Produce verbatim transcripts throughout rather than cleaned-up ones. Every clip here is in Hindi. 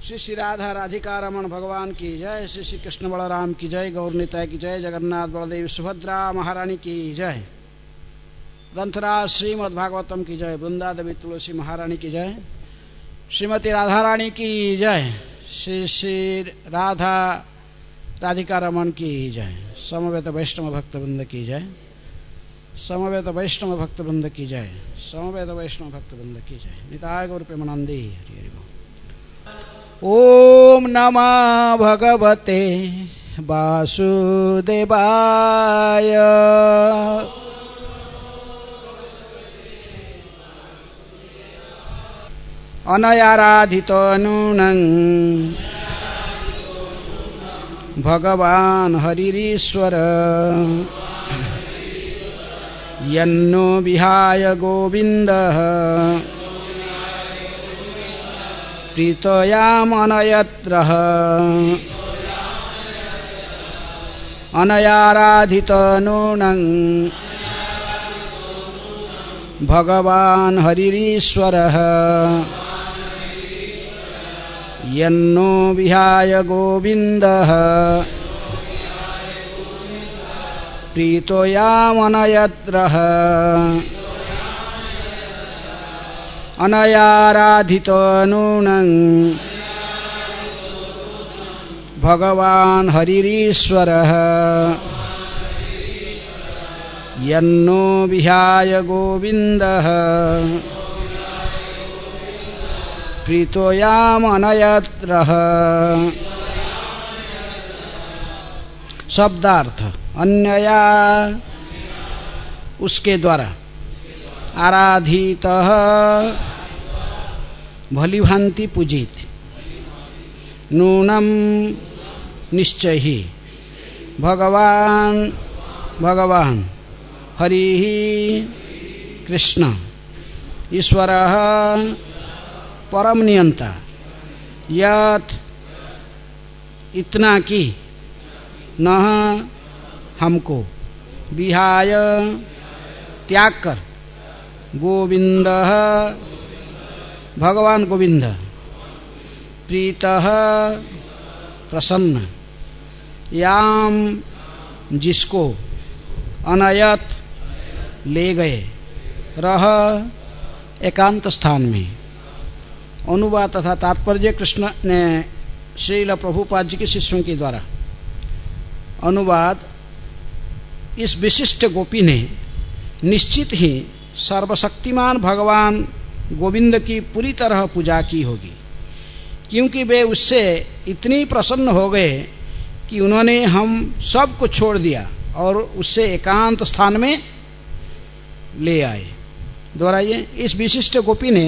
श्री श्री राधा राधिका रमण भगवान की जय। श्री श्री कृष्ण बलराम की जय। गौर निताय की जय। जगन्नाथ बलदेव सुभद्रा महारानी की जय। ग्रंथराज श्रीमद् भागवतम की जय। वृंदा देवी तुलसी महारानी की जय। श्रीमती राधा रानी की जय। श्री श्री राधा राधिका रमण की जय। समवेत वैष्णव भक्त वृंद की जय। समवेत वैष्णव भक्त वृंद की जय। समवेत वैष्णव भक्त वृंद की जय। निताय गौर प्रेमानंदी। हरि हरि बोल। ओम नमः भगवते वासुदेवाय। अनयाराधितो नूनं भगवान् हरिरीश्वर। यन्नो विहाय गोविन्दः प्रीतयामनयत्रः। अनयाराधितो नूनं भगवान् हरिरीश्वरः। यन्नो विहाय गोविन्दः प्रीतयामनयत्रः। अनयाराधितो नूनं भगवान् हरिरीश्वरः। यन्नो विहाय गोविन्दः प्रीतयामनयत्रः। शब्दार्थ अन्यया उसके द्वारा, आराधितः भली भांति पूजित, नूनम निश्चय ही, भगवान भगवान, हरि कृष्ण, ईश्वरः परम नियंता, यत् इतना कि न हमको विहाय त्याग कर, गोविंद भगवान गोविंद, प्रीतः प्रसन्न, याम जिसको, अनयत ले गए, रह एकांत स्थान में। अनुवाद तथा तात्पर्य कृष्ण ने श्रील प्रभुपाद जी के शिष्यों के द्वारा। अनुवाद: इस विशिष्ट गोपी ने निश्चित ही सर्वशक्तिमान भगवान गोविंद की पूरी तरह पूजा की होगी, क्योंकि वे उससे इतनी प्रसन्न हो गए कि उन्होंने हम सब को छोड़ दिया और उससे एकांत स्थान में ले आए। दोहराइए, इस विशिष्ट गोपी ने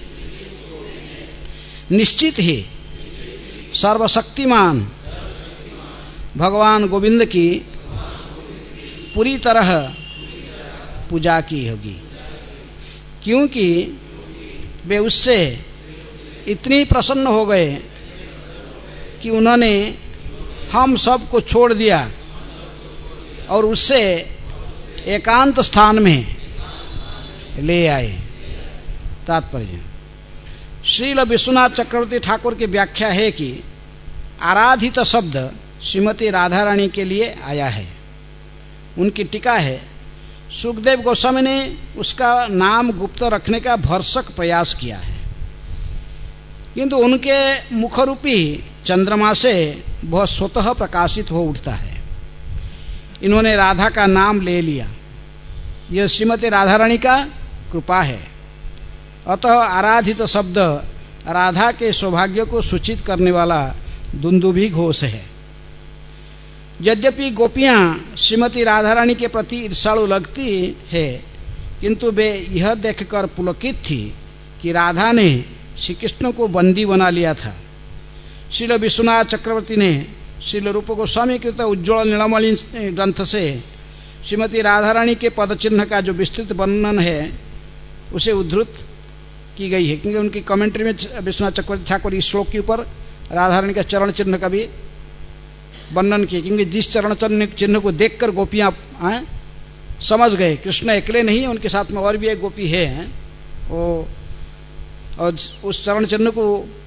निश्चित ही सर्वशक्तिमान भगवान गोविंद की पूरी तरह पूजा की होगी, क्योंकि वे उससे इतनी प्रसन्न हो गए कि उन्होंने हम सब को छोड़ दिया और उससे एकांत स्थान में ले आए। तात्पर्य: श्रील विश्वनाथ चक्रवर्ती ठाकुर की व्याख्या है कि आराधित शब्द श्रीमती राधा रानी के लिए आया है। उनकी टीका है: सुखदेव गोस्वामी ने उसका नाम गुप्त रखने का भरसक प्रयास किया है, किंतु उनके मुखरूपी चंद्रमा से वह स्वतः प्रकाशित हो उठता है। इन्होंने राधा का नाम ले लिया। यह श्रीमती राधा रानी का कृपा है। अतः आराधित शब्द राधा के सौभाग्य को सूचित करने वाला दुंदुभी घोष है। यद्यपि गोपियां श्रीमती राधा रानी के प्रति ईर्ष्यालु लगती है, किंतु वे यह देखकर पुलकित थी कि राधा ने श्री कृष्ण को बंदी बना लिया था। श्रील विश्वनाथ चक्रवर्ती ने श्रील रूप गोस्वामी कृत उज्ज्वल नीलमणि ग्रंथ से श्रीमती राधा रानी के पद चिन्ह का जो विस्तृत वर्णन है उसे उद्धृत की गई है, क्योंकि उनकी कमेंट्री में विश्वनाथ चक्रवर्ती ठाकुर इस श्लोक के ऊपर राधा रानी का चरण चिन्ह का भी वर्णन किया, क्योंकि जिस चरण चिन्ह को देखकर गोपियां समझ गए कृष्ण अकेले नहीं, उनके साथ में और भी एक गोपी है, वो और उस चरण चिन्ह को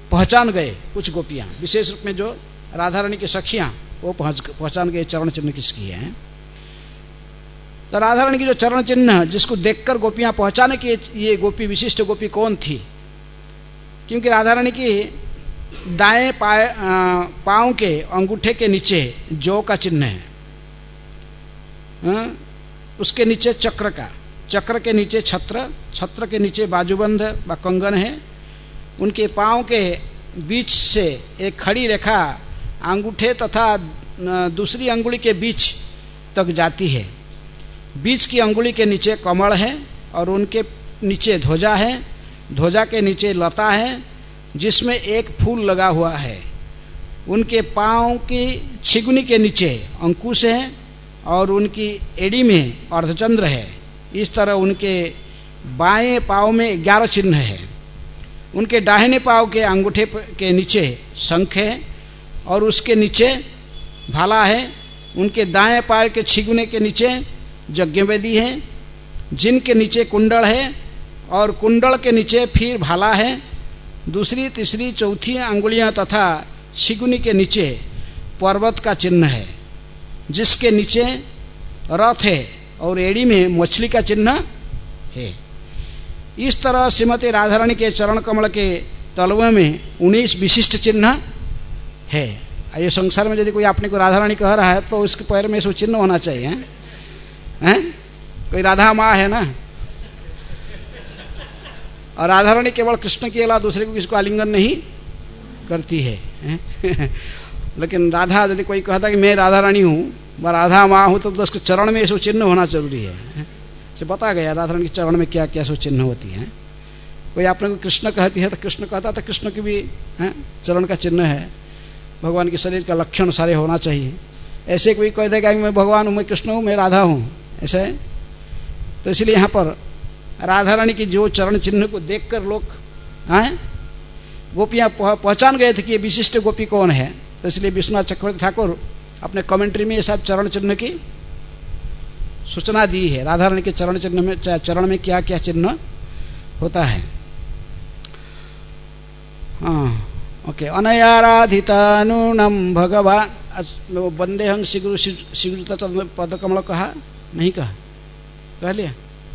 पहचान गए कुछ गोपियां, विशेष रूप में जो राधा रानी की सखियां, वो पहुंच पहचान गए चरण चिन्ह किसकी है। तो राधा रानी की जो चरण चिन्ह जिसको देखकर गोपियां पहचाने कि ये गोपी विशिष्ट गोपी कौन थी, क्योंकि राधा रानी की दाएं पांव के अंगूठे के नीचे जौ का चिन्ह है, हाँ? उसके नीचे चक्र का, चक्र के नीचे छत्र, छत्र के नीचे बाजूबंद व कंगन है। उनके पांव के बीच से एक खड़ी रेखा अंगूठे तथा दूसरी अंगुली के बीच तक जाती है। बीच की अंगुली के नीचे कमल है और उनके नीचे ध्वजा है, ध्वजा के नीचे लता है जिसमें एक फूल लगा हुआ है। उनके पांव की छिगुनी के नीचे अंकुश है और उनकी एड़ी में अर्धचंद्र है। इस तरह उनके बाएं पांव में ग्यारह चिन्ह है। उनके दाहिने पांव के अंगूठे के नीचे शंख है और उसके नीचे भाला है। उनके दाएं पैर के छिगुने के नीचे यज्ञवेदी है, जिनके नीचे कुंडल है और कुंडल के नीचे फिर भाला है। दूसरी तीसरी चौथी अंगुलियां तथा छिगुनी के नीचे पर्वत का चिन्ह है, जिसके नीचे रथ है और एड़ी में मछली का चिन्ह है। इस तरह श्रीमती राधा रानी के चरण कमल के तलवे में उन्नीस विशिष्ट चिन्ह है। ये संसार में यदि कोई अपने को राधा रानी कह रहा है तो उसके पैर में सब चिन्ह होना चाहिए, हैं? हैं? कोई राधा माँ है ना, और राधा रानी केवल कृष्ण के अलावा दूसरे को किसको आलिंगन नहीं करती है, है? लेकिन राधा यदि कोई कहता कि मैं राधा रानी हूँ, मैं राधा माँ हूँ, तो उसके चरण में सब चिन्ह होना जरूरी है, है? से बता गया राधा रानी के चरण में क्या क्या सब चिन्ह होती है। कोई आपने को कृष्ण कहती है तो कृष्ण कहता तो कृष्ण की भी है चरण का चिन्ह है। भगवान के शरीर का लक्षण सारे होना चाहिए। ऐसे कोई कह देगा कि मैं भगवान हूँ, मैं कृष्ण हूँ, मैं राधा हूँ, ऐसा है। तो इसलिए यहाँ पर राधा रानी की जो चरण चिन्ह को देखकर लोग हैं गोपियाँ पहचान गए थे कि ये विशिष्ट गोपी कौन है। तो इसलिए विश्वनाथ चक्रवर्ती ठाकुर अपने कमेंट्री में ये सब चरण चिन्ह की सूचना दी है। राधा रानी के चरण चिन्ह में चरण में क्या क्या चिन्ह होता है। हाँ, ओके। अनयाराधितानुनम भगवान वंदे हंग शीघ्र शीघ्र पद कमल कहा नहीं, कहा कह लिया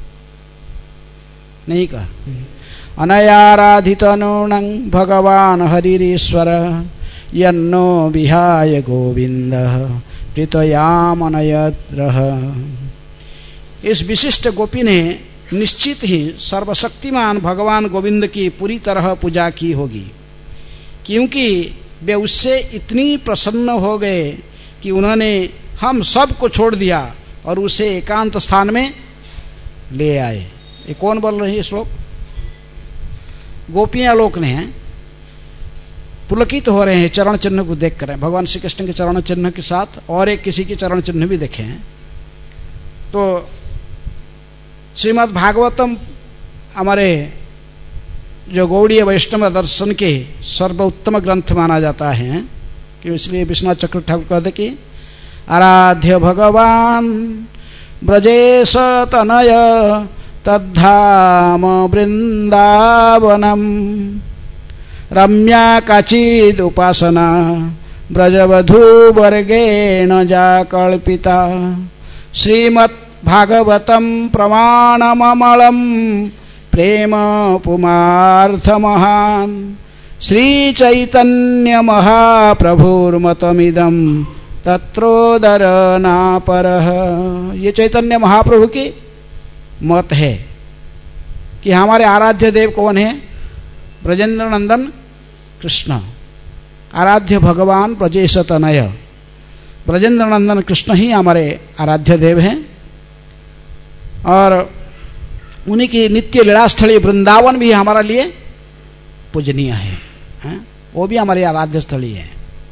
नहीं, कहा अनयाराधितानुनम भगवान हरिरीश्वर यन्नो विहाय गोविंद प्रीतयामनयद्रह। इस विशिष्ट गोपी ने निश्चित ही सर्वशक्तिमान भगवान गोविंद की पूरी तरह पूजा की होगी, क्योंकि वे उससे इतनी प्रसन्न हो गए कि उन्होंने हम सब को छोड़ दिया और उसे एकांत स्थान में ले आए। ये कौन बोल रही है श्लोक? गोपियां लोक ने पुलकित तो हो रहे हैं चरण चिन्ह को देख कर। भगवान श्री कृष्ण के चरण चिन्ह के साथ और एक किसी के चरण चिन्ह भी देखे हैं। तो श्रीमद् भागवतम हमारे जो गौड़ीय वैष्णव दर्शन के सर्वोत्तम ग्रंथ माना जाता है, कि इसलिए विश्वनाथ चक्र ठाकुर कहते कि आराध्य भगवान ब्रजेश तनय तद्धाम वृंदावनम रम्या काचिद उपासना ब्रजवधू वर्गेण जाकल्पिता श्रीमद् भागवतम प्रमाणममलम प्रेम पुमार्थ महान श्री चैतन्य महाप्रभुर्मतमिदं तत्रोदर नापरः। ये चैतन्य महाप्रभु की मत है कि हमारे आराध्य देव कौन है? ब्रजेंद्र नंदन कृष्ण, आराध्य भगवान ब्रजेश तनय। ब्रजेंद्र नंदन कृष्ण ही हमारे आराध्य देव हैं और उन्हीं की नित्य लीलास्थली वृंदावन भी हमारे लिए पूजनीय है, है? वो भी हमारी आराध्य स्थली है।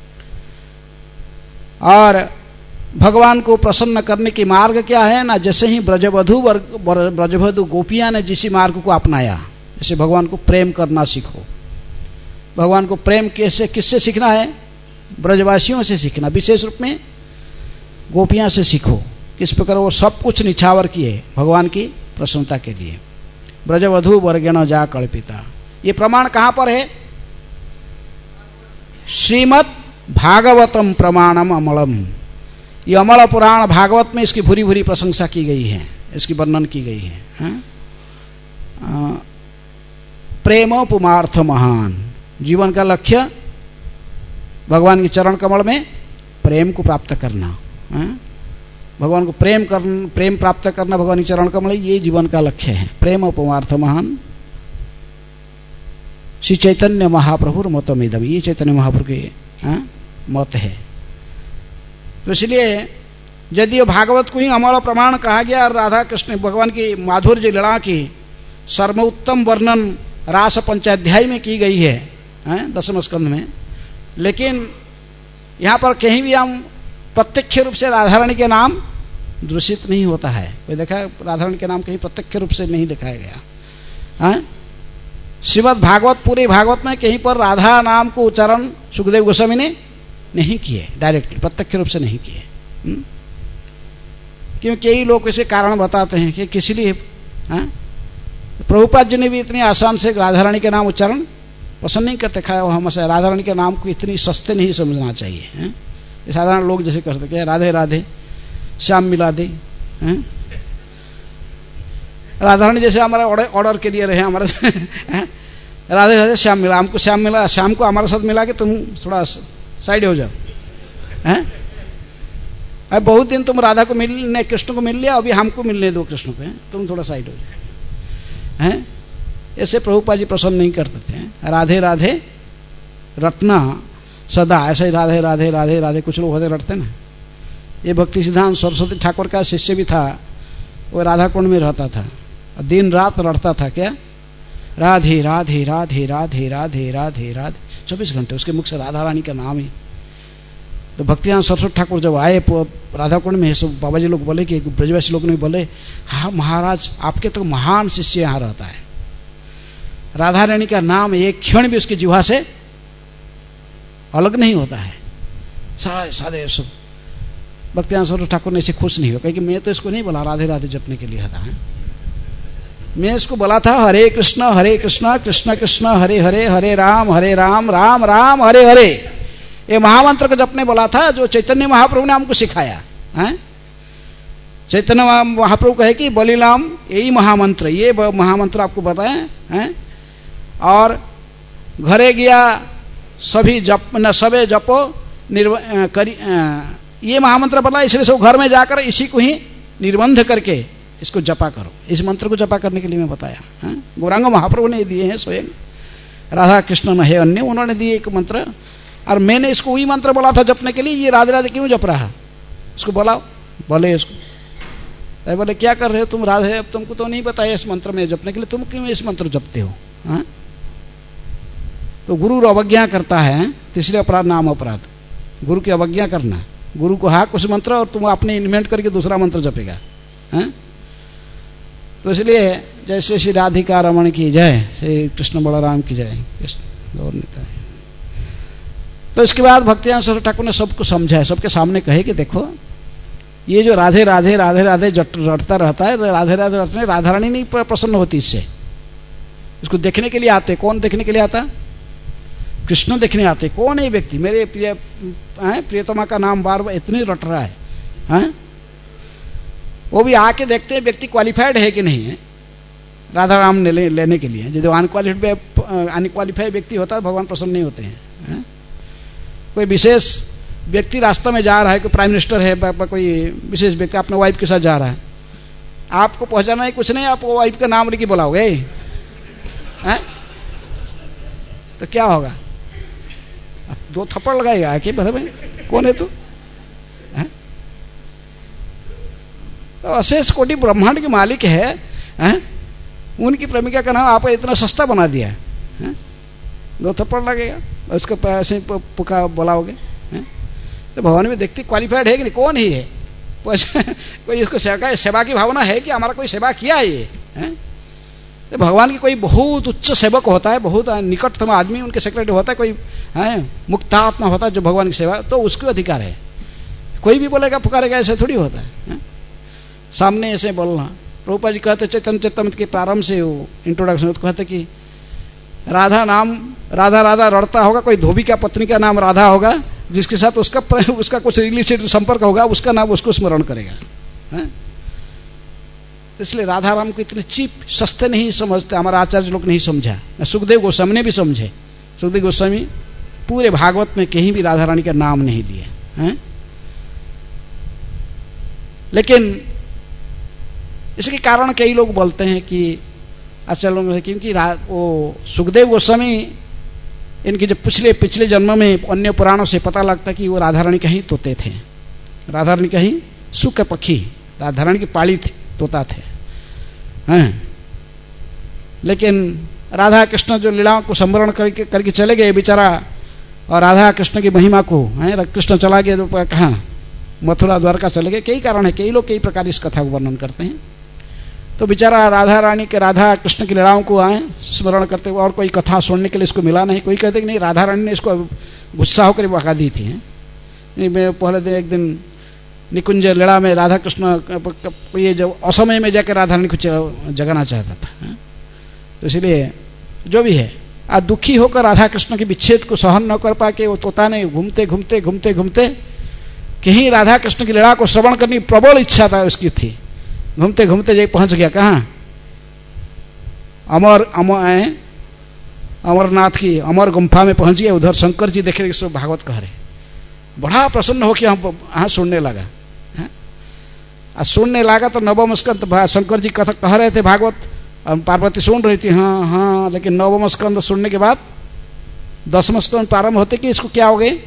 और भगवान को प्रसन्न करने की मार्ग क्या है ना, जैसे ही ब्रजवधु ब्रजवधु गोपियां ने जिसी मार्ग को अपनाया, जैसे भगवान को प्रेम करना सीखो। भगवान को प्रेम कैसे किससे सीखना है? ब्रजवासियों से सीखना, विशेष रूप में गोपियां से सीखो। किस प्रकार वो सब कुछ निछावर किए भगवान की प्रसन्नता के लिए। ब्रजवधु वर्गेण जा कल्पिता, ये प्रमाण कहाँ पर है? श्रीमद् भागवतम प्रमाणम अमलम। ये अमल पुराण भागवत में इसकी भूरी भूरी प्रशंसा की गई है, इसकी वर्णन की गई है, है? प्रेम पुमार्थ महान। जीवन का लक्ष्य भगवान के चरण कमल में प्रेम को प्राप्त करना, है? भगवान को प्रेम कर प्रेम प्राप्त करना, भगवान के चरण कमल, ये जीवन का लक्ष्य है। प्रेम पुमार्थ महान श्री चैतन्य महाप्रभु मतमिदम, ये चैतन्य महाप्रभु के मत है। तो इसलिए यदि भागवत को ही अमल प्रमाण कहा गया और राधा कृष्ण भगवान की माधुर्य लीला की सर्वोत्तम वर्णन रास पंचाध्याय में की गई है, है? दसम स्कंध में, लेकिन यहाँ पर कहीं भी हम प्रत्यक्ष रूप से राधा रानी के नाम दूषित नहीं होता है। कोई देखा राधा रानी के नाम कहीं प्रत्यक्ष रूप से नहीं दिखाया गया, है? श्रीमद् भागवत, पूरे भागवत में कहीं पर राधा नाम को उच्चारण सुखदेव गोस्वामी ने नहीं किए, डायरेक्टली प्रत्यक्ष रूप से नहीं किए। क्योंकि कई लोग इसे कारण बताते हैं कि किस लिए, प्रभुपाद जी ने भी इतनी आसान से राधा रानी के नाम उच्चारण पसंद नहीं करते। खाया हमसे राधा रानी के नाम को इतनी सस्ते नहीं समझना चाहिए, है? साधारण लोग जैसे कर सकते, राधे राधे श्याम मिला दे, हैं? राधा रानी जैसे हमारा ऑर्डर के लिए रहे हमारे से, राधे राधे श्याम मिला, हमको श्याम मिला, श्याम को हमारे साथ मिला के तुम थोड़ा साइड हो जाओ, हैं? अब बहुत दिन तुम राधा को मिलने, कृष्ण को मिल लिया, अभी हमको मिलने दो कृष्ण को, तुम थोड़ा साइड हो जाओ, हैं? ऐसे प्रभुपाद जी प्रसन्न नहीं करते थे। राधे राधे रटना सदा, ऐसे ही राधे राधे राधे राधे कुछ लोग होते रटते ना। ये भक्ति सिद्धांत सरस्वती ठाकुर का शिष्य भी था, वो राधा कुंड में रहता था, दिन रात रटता था क्या, राधे राधे राधे राधे राधे राधे राधे, चौबीस घंटे उसके मुख से राधा रानी का नाम ही। तो भक्तियान सरस्वती ठाकुर जब आए राधा कुंड में, सब बाबा जी लोग बोले कि ब्रजवासी लोग ने बोले, हाँ महाराज आपके तो महान शिष्य यहाँ रहता है, राधा रानी का नाम एक क्षण भी उसकी जिह्वा से अलग नहीं होता है। सारे सारे सब भक्तियान सरस्वती ठाकुर ने इसे खुश नहीं हो, क्योंकि मैं तो इसको नहीं बोला राधे राधे जपने के लिए था, है? मैं इसको बोला था हरे कृष्ण हरे कृष्ण कृष्ण कृष्ण हरे हरे हरे राम हरे राम राम राम हरे हरे, ये महामंत्र को जपने बोला था, जो चैतन्य महाप्रभु ने हमको सिखाया, है? चैतन्य महाप्रभु कहे कि बलिराम यही महामंत्र, ये महामंत्र आपको बताएं, हैं? और घरे गया सभी जप न सबे जपो निर्व करी, ये महामंत्र बता, इसलिए सब घर में जाकर इसी को ही निर्बंध करके इसको जपा करो। इस मंत्र को जपा करने के लिए मैं बताया, है? गौरांग महाप्रभु ने दिए हैं स्वयं, राधा कृष्ण न है अन्य, उन्होंने दिए एक मंत्र, और मैंने इसको वही मंत्र बोला था जपने के लिए। ये राधे राधे क्यों जप रहा, इसको बोलाओ, बोले इसको, तो बोले क्या कर रहे हो तुम राधे, अब तुमको तो नहीं बताया इस मंत्र में जपने के लिए, तुम क्यों इस मंत्र जपते हो, है? तो गुरु अवज्ञा करता है, तीसरे अपराध नाम अपराध, गुरु की अवज्ञा करना, गुरु को हाक उस मंत्र और तुम अपने इन्वेंट करके दूसरा मंत्र जपेगा, हैं? तो इसलिए जैसे श्री राधिका रमण की जय, श्री कृष्ण बलराम की जय, कृष्ण गौर निताय। तो इसके बाद भक्तियान सरस्वती ठाकुर ने सबको समझाया, सबके सामने कहे कि देखो ये जो राधे राधे राधे राधे रटता रहता है, तो राधे राधे रटने राधा रानी नहीं प्रसन्न होती इससे, इसको देखने के लिए आते। कौन देखने के लिए आता, कृष्ण देखने आते। कौन है व्यक्ति, मेरे प्रिय प्रियतमा का नाम बार बार इतनी रट रहा है, हैं? वो भी आके देखते हैं व्यक्ति क्वालिफाइड है कि नहीं है राधा राम ने ले, लेने के लिए। जो अनक्वालिफाइड अनक्वालिफाइड व्यक्ति होता है भगवान प्रसन्न नहीं होते हैं, हैं? कोई विशेष व्यक्ति रास्ता में जा रहा है, कोई प्राइम मिनिस्टर है, कोई विशेष व्यक्ति अपने वाइफ के साथ जा रहा है, आपको पहुंचाना है कुछ नहीं, आप वाइफ का नाम लेके बुलाओगे, हैं? तो क्या होगा, दो थप्पड़ लगाएगा कि भले भाई कौन है तू, है? तो अशेष कोटि ब्रह्मांड के मालिक है, हैं? उनकी प्रेमिका का नाम आप इतना सस्ता बना दिया है, दो थप्पड़ लगेगा, उसको पैसे पुका बुलाओगे, हैं? तो भगवान में देखते क्वालिफाइड है कि नहीं, कौन ही है, कोई इसको सेवा सेवा की भावना है कि हमारा कोई सेवा किया है ये, हैं? तो भगवान की कोई बहुत उच्च सेवक होता है, बहुत निकटतम आदमी उनके सेक्रेटरी होता है, कोई है मुक्तात्मा होता है जो भगवान की सेवा, तो उसको अधिकार है। कोई भी बोलेगा पुकारेगा ऐसे थोड़ी होता है, है? सामने ऐसे बोलना। प्रभुपाद जी कहते चैतन्य चैतन्य के प्रारंभ से वो इंट्रोडक्शन कहते कि राधा नाम राधा राधा रड़ता होगा, कोई धोबी का पत्नी का नाम राधा होगा, जिसके साथ उसका उसका कुछ रिलेटेड संपर्क होगा, उसका नाम उसको स्मरण करेगा। है? इसलिए राधा राम को इतने चीप सस्ते नहीं समझते, हमारा आचार्य लोग नहीं समझा, सुखदेव गोस्वामी ने भी समझे। सुखदेव गोस्वामी पूरे भागवत में कहीं भी राधा रानी का नाम नहीं लिया है। लेकिन इसके कारण कई लोग बोलते हैं कि आचार्य लोग, क्योंकि वो सुखदेव गोस्वामी इनके जो पिछले पिछले जन्म में अन्य पुराणों से पता लगता कि वो राधा रानी का ही तोते थे, राधा रानी का ही सुख पक्षी, राधा रानी की पाली थी, तोता थे। हैं? लेकिन राधा कृष्ण जो लीलाओं को स्मरण करके करके चले गए बेचारा, और राधा कृष्ण की महिमा को, हैं, कृष्ण चला गया तो कहाँ, मथुरा द्वारका चले गए। कई कारण है, कई लोग कई प्रकार इस कथा को वर्णन करते हैं। तो बेचारा राधा रानी के, राधा कृष्ण की लीलाओं को आए स्मरण करते हुए, और कोई कथा सुनने के लिए इसको मिला नहीं। कोई कहते कि नहीं, राधा रानी ने इसको गुस्सा होकर भगा दी थी। नहीं, मैं पहले दिन एक दिन निकुंज लीला में राधा कृष्ण ये जो असमय में जाकर राधा रानी को जगाना चाहता था। तो इसलिए जो भी है, आज दुखी होकर राधा कृष्ण के विच्छेद को सहन न कर पाके वो तोता ने घूमते घूमते घूमते घूमते कहीं राधा कृष्ण की लीला को श्रवण करने की प्रबल इच्छा था उसकी थी। घूमते घूमते जाके पहुंच गया कहाँ, अमर अमर अमरनाथ की अमर गुम्फा में पहुंच गया। उधर शंकर जी देख रहे, इसको भागवत कह रहे, बड़ा प्रसन्न होकर हम यहाँ सुनने लगा। आज सुनने लगा तो नवम स्कंद शंकर जी कथा कह रहे थे भागवत, और पार्वती सुन रही थी। हाँ हाँ, लेकिन नवम स्कंद सुनने के बाद दसम स्कंद प्रारंभ होते कि इसको क्या हो गए,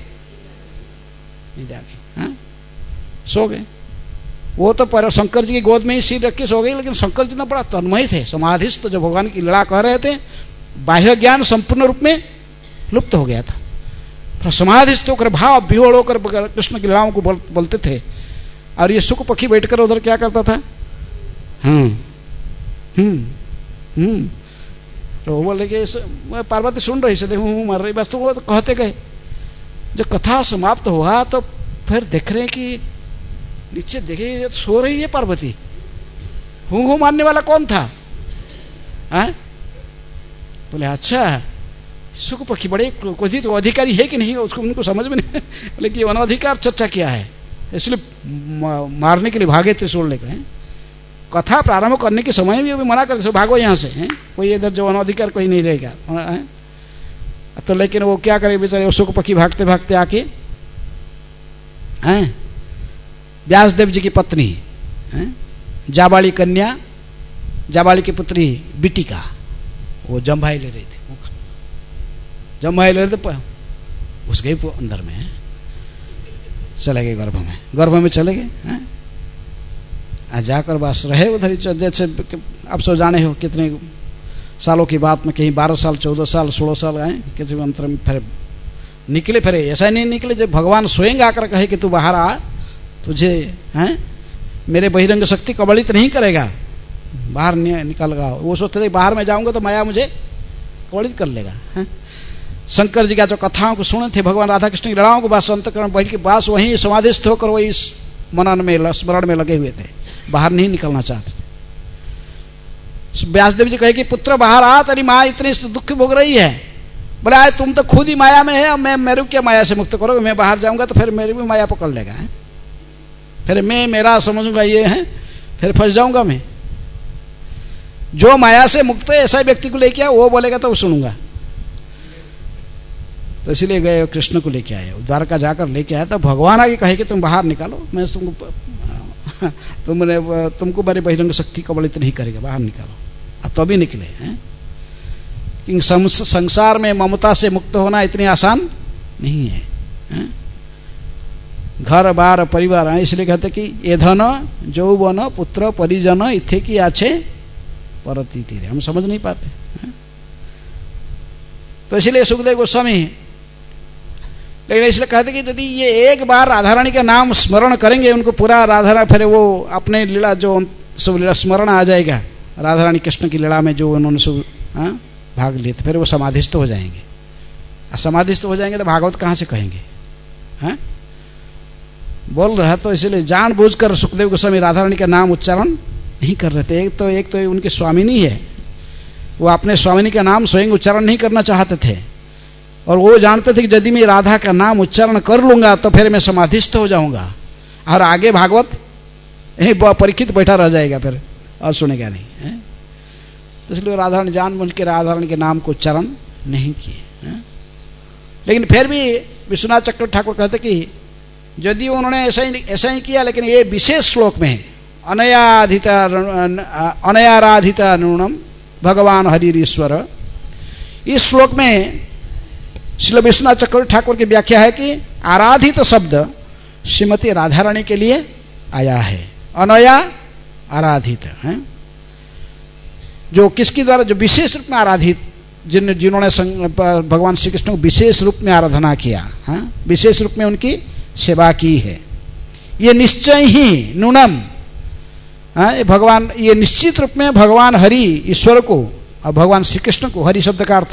हाँ सो गए। वो तो पर शंकर जी की गोद में ही सिर रख के सो गई, लेकिन शंकर जी ना बड़ा तन्मय थे, समाधिस्थ, जो भगवान की लीला कह रहे थे, बाह्य ज्ञान संपूर्ण रूप में लुप्त हो गया था। समाधिस्थ होकर भाव विहोड़ होकर कृष्ण की लीलाओं को बोल, बोलते थे। और ये सुख पक्षी बैठकर उधर क्या करता था, हम्म हम्म हम्म तो वो बोले कि पार्वती सुन रही से हूँ मर रही, बस तो वो तो कहते गए। जब कथा समाप्त हुआ तो फिर देख रहे कि नीचे देखे सो रही है पार्वती। हूँ हूँ मानने वाला कौन था? है? बोले अच्छा, सुख पक्षी बड़े कोई तो अधिकारी है कि नहीं, उसको उनको समझ में नहीं। बोले कि अनधिकार चर्चा किया है, इसलिए मारने के लिए भागे थे सोड़ लेकर। कथा प्रारंभ करने के समय भी मना करते, भागो यहाँ से, हैं? कोई इधर जो अनधिकार कोई नहीं रहेगा। है? तो लेकिन वो क्या करे बेचारे, वो सुख पक्षी भागते भागते आके हैं व्यासदेव जी की पत्नी, हैं? जाबाली कन्या, जाबाली की पुत्री बिटिका, वो जम्भाई ले रही थी, जम्भाई ले रहे थे, घुस गई अंदर में, चले गए गर्भ में, गर्भ में चले गए। हैं? जाकर बस रहे उधर ही, जैसे अब सो जाने हो कितने सालों की बात में, कहीं बारह साल चौदह साल सोलह साल आए, किसी अंतर में फिर निकले। फिर ऐसा नहीं निकले जब भगवान स्वयं आकर कहे कि तू बाहर आ, तुझे हैं मेरे बहिरंग शक्ति कबलित नहीं करेगा, बाहर निकल गया। वो सोचते थे बाहर में जाऊंगा तो माया मुझे कबलित कर लेगा। है? शंकर जी का जो कथाओं को सुने थे, भगवान राधा कृष्ण की लड़ाओं को बास अंतकरण बैठ के बास वहीं समाधिस्थ होकर वही मनन में स्मरण में लगे हुए थे, बाहर नहीं निकलना चाहते। व्यासदेव जी कहे कि पुत्र बाहर आ, तेरी माँ इतनी दुख भोग रही है। बोले आए तुम तो खुद ही माया में है, और मैं मेरे क्या माया से मुक्त करोगे, मैं बाहर जाऊंगा तो फिर मेरी भी माया पकड़ लेगा। है? फिर मैं मेरा समझूंगा ये है, फिर फंस जाऊंगा मैं। जो माया से मुक्त है ऐसा व्यक्ति को लेके आया, वो बोलेगा तो सुनूंगा। तो इसलिए गए कृष्ण को लेके आए, द्वारका जाकर लेके आया। तो भगवान आगे कहे कि तुम बाहर निकालो, मैं तुमको तुमने तुमको मेरे बहिरंग शक्ति कबलित नहीं करेगा, बाहर निकालो। अब तो भी निकले हैं। संसार में ममता से मुक्त होना इतनी आसान नहीं है, है? घर बार परिवार है, इसलिए कहते कि ये धन जौवन पुत्र परिजन इथे की आछे परती तीरे, हम समझ नहीं पाते। है? तो इसलिए सुखदेव गोस्वामी, लेकिन इसलिए कहते कि यदि ये एक बार राधा रानी का नाम स्मरण करेंगे, उनको पूरा राधा रानी, फिर वो अपने लीला जो सब लीला स्मरण आ जाएगा, राधा रानी कृष्ण की लीला में जो उन्होंने सब भाग लिए, फिर वो समाधिस्थ हो जाएंगे। समाधिस्थ हो जाएंगे तो भागवत कहाँ से कहेंगे? हैं? बोल रहा तो इसलिए जानबूझकर सुखदेव गोस्वामी राधा रानी का नाम उच्चारण नहीं कर रहे थे। एक तो एक तो उनके स्वामिनी है, वो अपने स्वामिनी का नाम स्वयं उच्चारण नहीं करना चाहते थे, और वो जानते थे कि यदि मैं राधा का नाम उच्चारण कर लूंगा तो फिर मैं समाधिस्थ हो जाऊंगा और आगे भागवत यही परीक्षित बैठा रह जाएगा, फिर और सुनेगा नहीं है? तो इसलिए राधारानी जानबूझ के राधारानी के नाम को उच्चारण नहीं किए। लेकिन फिर भी विश्वनाथ चक्रवर्ती ठाकुर कहते कि यदि उन्होंने ऐसा ही ऐसा ही किया, लेकिन ये विशेष श्लोक में अनयाधिता अनयाराधिता नूनम भगवान हरिश्वर, इस श्लोक में श्री विश्वनाथ चक्रवर्ती ठाकुर की व्याख्या है कि आराधित शब्द श्रीमती राधा रानी के लिए आया है। अनया आराधित है जो किसके द्वारा, जो विशेष रूप में आराधित, जिन जिन्होंने भगवान श्री कृष्ण को विशेष रूप में आराधना किया, हाँ, विशेष रूप में उनकी सेवा की है। ये निश्चय ही नूनम, हाँ, ये भगवान, ये निश्चित रूप में भगवान हरि ईश्वर को और भगवान श्री कृष्ण को, हरि शब्द का अर्थ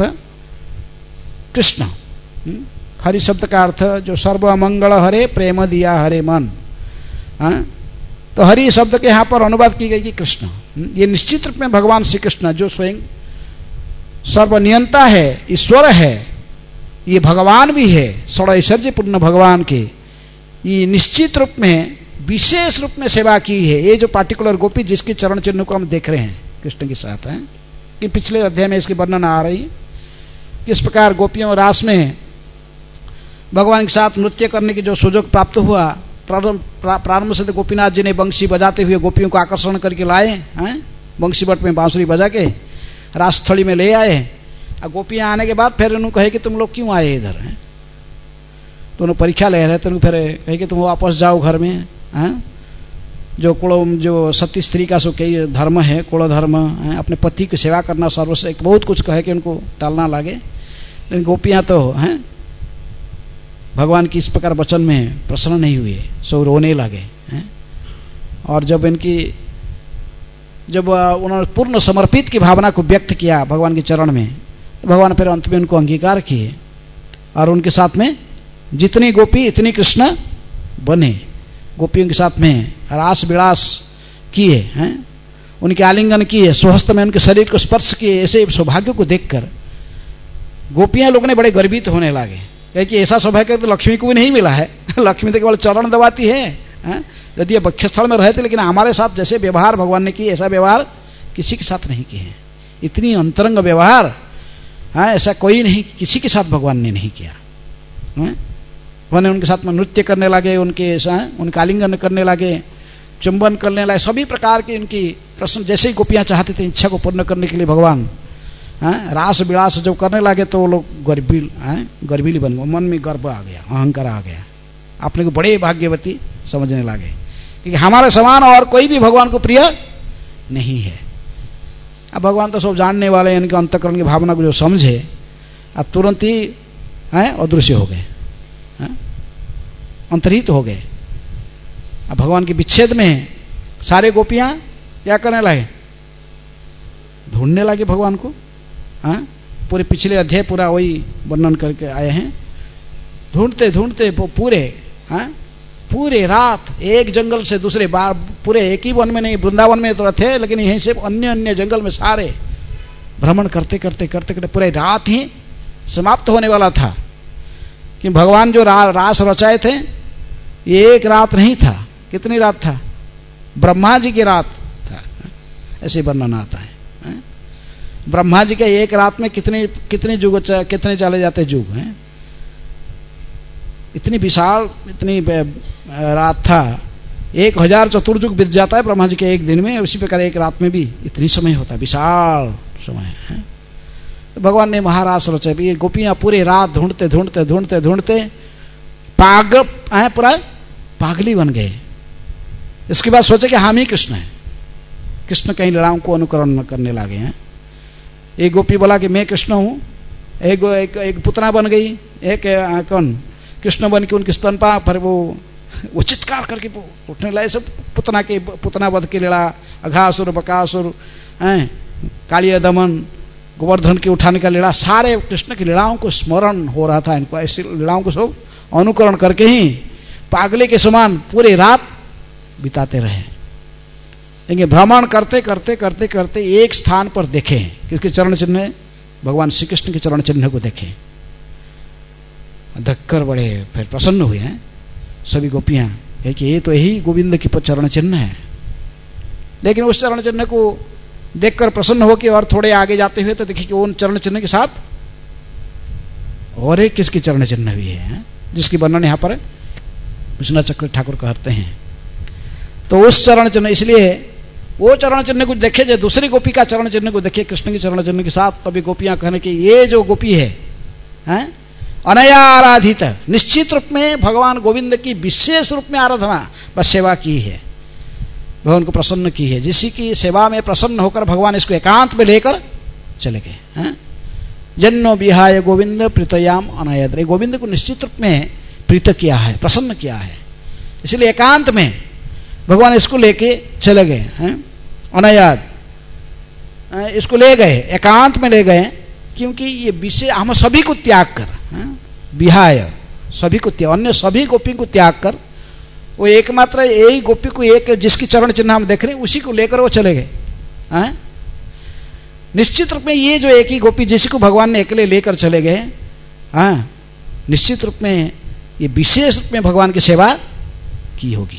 कृष्ण, हरि शब्द का अर्थ जो सर्वमंगल हरे प्रेम दिया हरे मन, हाँ, तो हरि शब्द के यहाँ पर अनुवाद की गई कि कृष्ण। ये निश्चित रूप में भगवान श्री कृष्ण जो स्वयं सर्वनियंता है, ईश्वर है, ये भगवान भी है, षडैश्वर्य पूर्ण भगवान के, ये निश्चित रूप में विशेष रूप में सेवा की है। ये जो पार्टिकुलर गोपी जिसके चरण चिन्ह को हम देख रहे हैं कृष्ण के साथ है, कि पिछले अध्याय में इसकी वर्णन आ रही है किस प्रकार गोपियों रास में भगवान के साथ नृत्य करने की जो सुयोग प्राप्त हुआ। प्रारंभ प्रारंभ से तो गोपीनाथ जी ने बंशी बजाते हुए गोपियों को आकर्षण करके लाए हैं, बंशी बट में बांसुरी बजा के रासस्थली में ले आए। और गोपियां आने के बाद फिर उन्होंने कहे कि तुम लोग क्यों आए इधर हैं, तो उन्होंने परीक्षा ले रहे थे, फिर कहे कि तुम वापस जाओ घर में, हैं, जो कुल जो सती स्त्री का सो कई धर्म है, कुल धर्म है, अपने पति की सेवा करना सर्वश्रेष्ठ, बहुत कुछ कहे कि उनको टालना लगे। लेकिन गोपियां तो हैं भगवान की इस प्रकार वचन में प्रसन्न नहीं हुए, सो रोने लगे हैं। और जब इनकी जब उन्होंने पूर्ण समर्पित की भावना को व्यक्त किया भगवान के चरण में, तो भगवान फिर अंत में उनको अंगीकार किए और उनके साथ में जितनी गोपी इतनी कृष्ण बने, गोपियों के साथ में रास विलास किए हैं, उनके आलिंगन किए, स्वहस्त में उनके शरीर को स्पर्श किए। ऐसे सौभाग्य को देखकर गोपियां लोग ने बड़े गर्वित होने लगे, क्योंकि ऐसा सौभाग्य तो लक्ष्मी को भी नहीं मिला है। लक्ष्मी तो केवल चरण दबाती है, है? यदि ये वक्षस्थल में रहते, लेकिन हमारे साथ जैसे व्यवहार भगवान ने किया ऐसा व्यवहार किसी के साथ नहीं किए हैं। इतनी अंतरंग व्यवहार, हाँ, ऐसा कोई नहीं, किसी के साथ भगवान ने नहीं किया। भगवान उनके साथ में नृत्य करने लगे, उनके उनका आलिंगन करने लगे, चुंबन करने लगे, सभी प्रकार की उनकी प्रश्न, जैसे ही गोपियां चाहते थे इच्छा को पूर्ण करने के लिए भगवान, हाँ, रास विलास जब करने लगे तो वो लोग गर्विल गर्विली बन गए, मन में गर्व आ गया, अहंकार आ गया, अपने को बड़े भाग्यवती समझने लगे, क्योंकि हमारे समान और कोई भी भगवान को प्रिय नहीं है। अब भगवान तो सब जानने वाले हैं, इनके अंतःकरण की भावना को जो समझे, अब तुरंत ही हैं अदृश्य हो गए, अंतरहित हो गए। अब भगवान के विच्छेद में सारे गोपियां क्या करने लगे, ढूंढने लगे भगवान को। हाँ, पूरे पिछले अध्याय पूरा वही वर्णन करके आए हैं, ढूंढते ढूंढते पूरे, हाँ, पूरे रात एक जंगल से दूसरे बार, पूरे एक ही वन में नहीं, वृंदावन में तो थे, लेकिन यहीं से अन्य अन्य जंगल में सारे भ्रमण करते करते करते करते पूरे रात ही समाप्त होने वाला था। कि भगवान जो रा, रास रचाए थे, ये एक रात नहीं था, कितनी रात था, ब्रह्मा जी की रात था, ऐसे वर्णन आता है। ब्रह्मा जी के एक रात में कितने कितने युग कितने चले जाते युग हैं, इतनी विशाल इतनी रात था, एक हजार चतुर्युग बीत जाता है ब्रह्मा जी के एक दिन में, उसी प्रकार एक रात में भी इतनी समय होता है, विशाल समय है। तो भगवान ने महारास रचा, ये गोपियां पूरी रात ढूंढते ढूंढते ढूंढते ढूंढते पाग आए, पूरा पागली बन गए। इसके बाद सोचे कि हम ही कृष्ण हैं, कृष्ण कई लीलाओं को अनुकरण करने लगे हैं। एक गोपी बोला कि मैं कृष्ण हूं, एक एक, एक पुतना बन गई, एक कौन कृष्ण बन के उनके स्तनपा पर वो वो चित्कार करके उठने लगे। सब पुतना के पुतना वध की लीला, अघासुर बकासुर, कालिया दमन, गोवर्धन के उठाने का लीला, सारे कृष्ण की लीलाओं को स्मरण हो रहा था इनको। ऐसी लीलाओं को सब अनुकरण करके ही पागले के समान पूरी रात बिताते रहे। लेकिन भ्रमण करते करते करते करते एक स्थान पर देखे, किसके चरण चिन्ह, भगवान श्री कृष्ण के चरण चिन्ह को देखे। देखकर बड़े फिर प्रसन्न हुए हैं सभी गोपियां, है कि ये तो यही गोविंद की चरण चिन्ह है। लेकिन उस चरण चिन्ह को देखकर प्रसन्न होकर और थोड़े आगे जाते हुए तो देखिए कि उन चरण चिन्ह के साथ और एक किसकी चरण चिन्ह भी है, जिसकी वर्णन यहाँ पर विश्वनाथ चक्रवर्ती ठाकुर कहते हैं। तो उस चरण चिन्ह, इसलिए वो चरण चिन्ह को देखे, जो दूसरी गोपी का चरण चिन्ह को देखे कृष्ण की चरण चिन्ह के साथ, तभी गोपियां कहने की ये जो गोपी है, है अनया आराधित, निश्चित रूप में भगवान गोविंद की विशेष रूप में आराधना व सेवा की है, भगवान को प्रसन्न की है, जिसी की सेवा में प्रसन्न होकर भगवान इसको एकांत में लेकर चले गए। जन्नो विहाय गोविंद प्रीतयाम अनायत, गोविंद को निश्चित रूप में प्रीत किया है, प्रसन्न किया है, इसलिए एकांत में भगवान इसको लेके चले गए हैं। अनायाद इसको ले गए, एकांत में ले गए, क्योंकि ये विषय हम सभी को त्याग कर, विहाय सभी को त्याग, अन्य सभी गोपी को त्याग कर वो एकमात्र यही गोपी को, एक जिसकी चरण चिन्ह हम देख रहे हैं उसी को लेकर वो चले गए। निश्चित रूप में ये जो एक ही गोपी जिसी को भगवान ने अकेले लेकर चले गए, हाँ निश्चित रूप में ये विशेष रूप में भगवान की सेवा की होगी।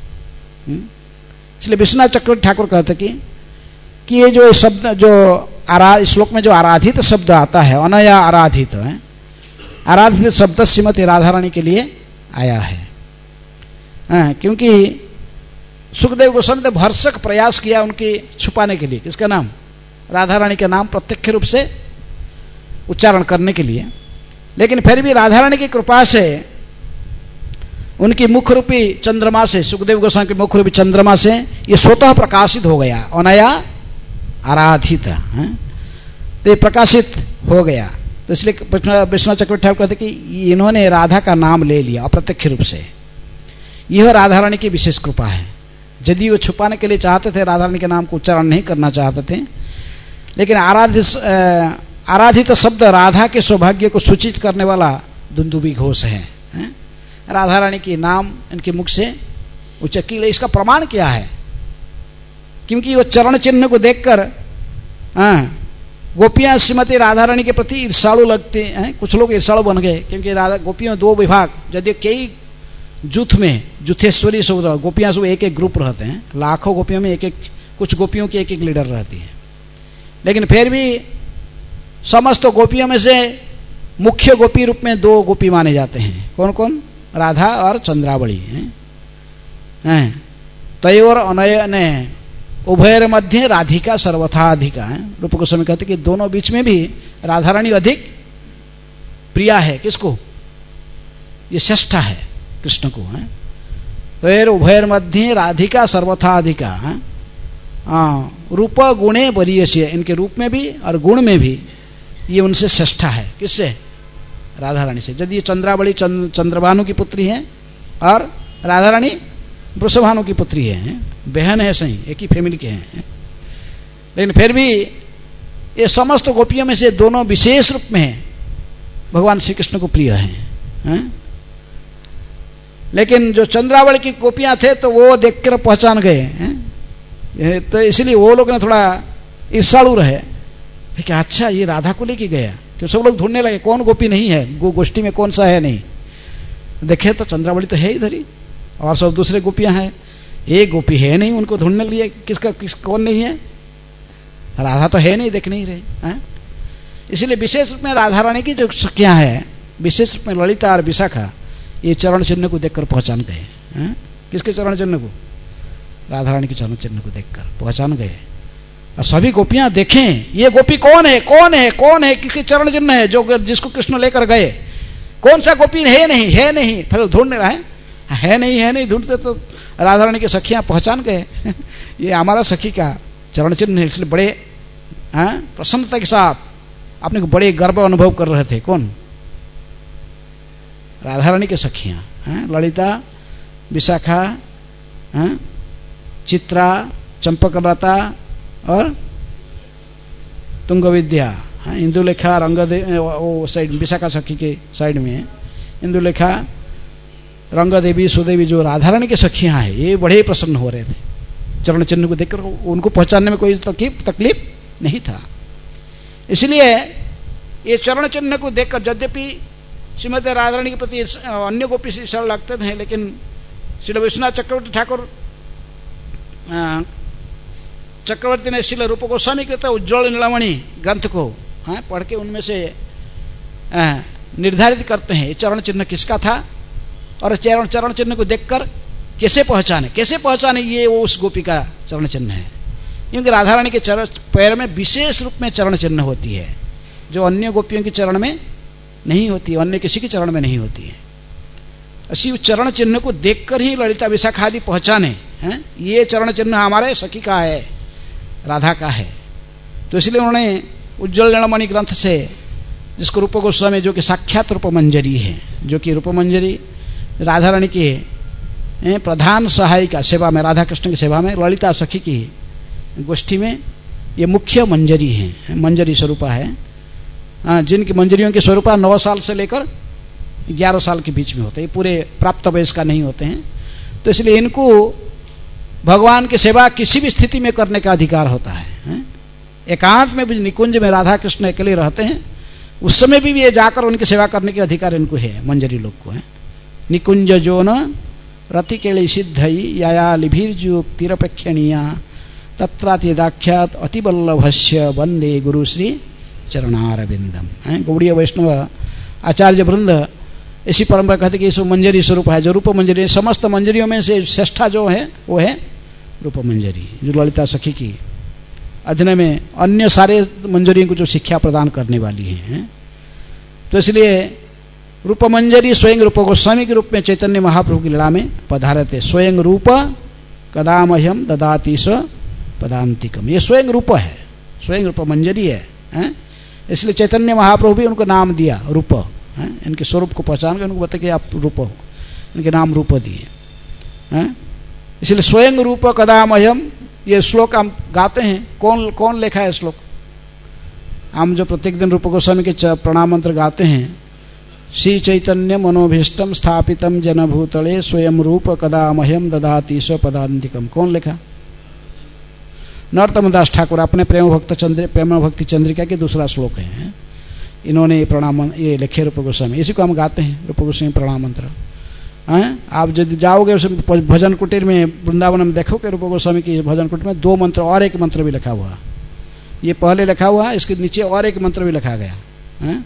इसलिए विश्वनाथ चक्रवर्ती ठाकुर कहते कि कि ये जो शब्द जो आरा श्लोक में जो आराधित शब्द आता है, अनया आराधित है, आराधित शब्द श्रीमती राधा रानी के लिए आया है। हाँ, क्योंकि सुखदेव गोस्वामी ने भरसक प्रयास किया उनके छुपाने के लिए, किसका नाम, राधा रानी का नाम प्रत्यक्ष रूप से उच्चारण करने के लिए, लेकिन फिर भी राधा रानी की कृपा से उनकी मुख रूपी चंद्रमा से, सुखदेव गोस्वामी के मुख रूपी चंद्रमा से ये स्वतः प्रकाशित हो गया, अनया आराधित, तो ये प्रकाशित हो गया। तो इसलिए विश्वनाथ चक्रवर्ती ठाकुर कहते कि इन्होंने राधा का नाम ले लिया अप्रत्यक्ष रूप से, यह राधा रानी की विशेष कृपा है। यदि वो छुपाने के लिए चाहते थे, राधा रानी के नाम को उच्चारण नहीं करना चाहते थे, लेकिन आराधित आराधित शब्द राधा के सौभाग्य को सूचित करने वाला दुंदुभी घोष है, है? राधा रानी के नाम इनके मुख से उच्चकी, इसका प्रमाण क्या है, क्योंकि वो चरण चिन्ह को देखकर गोपियां श्रीमती राधा रानी के प्रति ईर्षालु लगते हैं, कुछ लोग ईर्षालु बन गए, क्योंकि राधा गोपियों दो विभाग, यदि कई जूथ में जूथेश्वरी सब गोपियां सब एक एक ग्रुप रहते हैं, लाखों गोपियों में एक एक, कुछ गोपियों की एक एक लीडर रहती है, लेकिन फिर भी समस्त गोपियों में से मुख्य गोपी रूप में दो गोपी माने जाते हैं, कौन कौन, राधा और चंद्रावली हैं। तयोर अनयने उभयर मध्य राधिका सर्वथा अधिका है। रूप गोस्वामी कहते कि दोनों बीच में भी राधा रानी अधिक प्रिया है, किसको, ये श्रेष्ठा है कृष्ण को है। तयोर उभयर मध्य राधिका सर्वथा अधिका है, रूप गुणे वरीयस्य, इनके रूप में भी और गुण में भी ये उनसे श्रेष्ठा है, किससे, राधा रानी से। यदि ये चंद्रावली चंद्र चंद्रभानु की पुत्री है और राधा रानी वृषभानु की पुत्री है, बहन है, सही एक ही फैमिली के हैं, लेकिन फिर भी ये समस्त गोपियों में से दोनों विशेष रूप में भगवान श्री कृष्ण को प्रिय हैं, हैं? लेकिन जो चंद्रावली की गोपियां थे तो वो देखकर पहचान गए हैं, तो इसलिए वो लोग ने थोड़ा ईर्षालु रहे कि अच्छा ये राधा को लेके गया, क्यों सब लोग ढूंढने लगे कौन गोपी नहीं है, गो गोष्ठी में कौन सा है, नहीं देखे तो चंद्रावली तो है इधर ही और सब दूसरे गोपियां हैं, एक गोपी है नहीं, उनको ढूंढने लिए किसका किस कौन नहीं है, राधा तो है नहीं, देख नहीं रहे हैं। इसलिए विशेष रूप में राधा रानी की जो सखियां है, विशेष रूप में ललिता और विशाखा, ये चरण चिन्ह को देखकर पहचान गए हैं। किसके चरण चिन्ह को, राधा रानी के चरण चिन्ह को देखकर पहचान गए। और सभी गोपियां देखें ये गोपी कौन है, कौन है, कौन है, किसके चरण चिन्ह है, जो जिसको कृष्ण लेकर गए, कौन सा गोपी है नहीं, है नहीं, फिर ढूंढने रहे, है नहीं, है नहीं, ढूंढते तो राधा रानी की सखियां पहचान गए ये हमारा सखी का चरण चिन्ह है। इसलिए बड़े प्रसन्नता के साथ अपने को बड़े गर्व अनुभव कर रहे थे, कौन, राधा रानी के सखियां, ललिता, विशाखा, चित्रा, चंपकलता और तुंग विद्या, इंदुलेखा, रंगदे वो साइड विशाखा सखी के साइड में इंदुलेखा, रंगदेवी, सुदेवी, जो राधा रानी के सखियां हैं, ये बड़े प्रसन्न हो रहे थे चरण चिन्ह को देखकर, उनको पहचानने में कोई तकलीफ तकलीफ नहीं था। इसलिए ये चरण चिन्ह को देखकर, यद्यपि श्रीमती राधारानी के प्रति अन्य गोपी से सरल लगते थे, लेकिन श्री विश्वनाथ चक्रवर्ती ठाकुर चक्रवर्ती ने श्री रूप गोस्वामी के उज्ज्वल नीलमणि ग्रंथ को हाँ, पढ़ के उनमें से आ, निर्धारित करते हैं ये चरण चिन्ह किसका था, और चरण चरण चिन्ह को देखकर कैसे पहचाने कैसे पहचाने ये वो उस गोपी का चरण चिन्ह है। क्योंकि राधा रानी के चरण पैर में विशेष रूप में चरण चिन्ह होती है, जो अन्य गोपियों के चरण में नहीं होती है, अन्य किसी के चरण में नहीं होती है। इसी चरण चिन्ह को देखकर ही ललिता विशाखा आदि पहचाने हैं ये चरण चिन्ह हमारे सखी का है, राधा का है। तो इसलिए उन्होंने उज्ज्वल नीलमणि ग्रंथ से, जिसको रूप गोस्वामी जो कि साक्षात रूप मंजरी है, जो कि रूप मंजरी राधा रानी के प्रधान सहायिका सेवा में, राधा कृष्ण की सेवा में, ललिता सखी की गोष्ठी में ये मुख्य मंजरी है, मंजरी स्वरूपा है। जिनकी मंजरियों की स्वरूपा नौ साल से लेकर ग्यारह साल के बीच में होते हैं, पूरे प्राप्त वयस का नहीं होते हैं। तो इसलिए इनको भगवान की सेवा किसी भी स्थिति में करने का अधिकार होता है। एकांत में भी निकुंज में राधा कृष्ण अकेले रहते हैं, उस समय भी ये जाकर उनकी सेवा करने के अधिकार इनको है, मंजरी लोग को है। निकुंज जो न रति केली सिद्धई याया लिभीर्जु तिरपेक्षणीया तत्रातिदाख्यात अतिबल्लभस्य वंदे गुरु श्री चरणारविंदम। गौड़ीय वैष्णव आचार्य वृंद इसी परंपरा कहते कि इसको मंजरी स्वरूप है, जो रूप मंजरी, समस्त मंजरियों में से श्रेष्ठा जो है वो है रूप मंजरी, जो ललिता सखी की अध्ययन में अन्य सारे मंजरियों को जो शिक्षा प्रदान करने वाली है। तो इसलिए रूप मंजरी स्वयं रूप गोस्वामी के रूप में चैतन्य महाप्रभु की लीला में पधारे थे। स्वयं रूप कदामह्यम ददाति स पदांतिकम, ये स्वयं रूप है, स्वयं रूप मंजरी है, है? इसलिए चैतन्य महाप्रभु भी उनको नाम दिया रूप, है? इनके स्वरूप को पहचान कर उनको बताया कि आप रूप हो, इनके नाम रूप दिए। इसलिए स्वयं रूप कदामह्यम, ये श्लोक हम गाते हैं। कौन कौन लिखा है श्लोक? हम जो प्रत्येक दिन रूप गोस्वामी के प्रणाम मंत्र गाते हैं, श्री चैतन्य मनोभीष्टम स्थापितम जनभूतले स्वयं रूप कदामह्यम ददाति स पदांतिकम। कौन लिखा? नरोत्तम दास ठाकुर, अपने प्रेम भक्त चंद्र प्रेम भक्ति चंद्रिका के दूसरा श्लोक है। इन्होंने ये प्रणाम ये लिखे रूप गोस्वामी, इसी को हम गाते हैं रूप गोस्वामी प्रणाम मंत्र। हैं आप यदि जाओगे उस भजन कुटीर में वृंदावन में देखोगे रूप गोस्वामी की भजन कुटीर में दो मंत्र और एक मंत्र भी लिखा हुआ, ये पहले लिखा हुआ है, इसके नीचे और एक मंत्र भी लिखा गया है।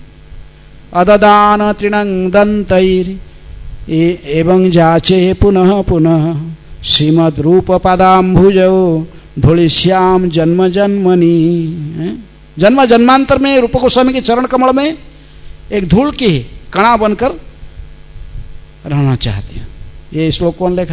अददान तृणं दंतैर एवं जाचे पुनः पुनः श्रीमद् रूप पदाम्भुजौ धूलिश्याम जन्म जन्मनी। जन्म जन्मांतर में रूप गोस्वामी के चरण कमल में एक धूल की कणा बनकर रहना चाहती है। ये श्लोक कौन लिखा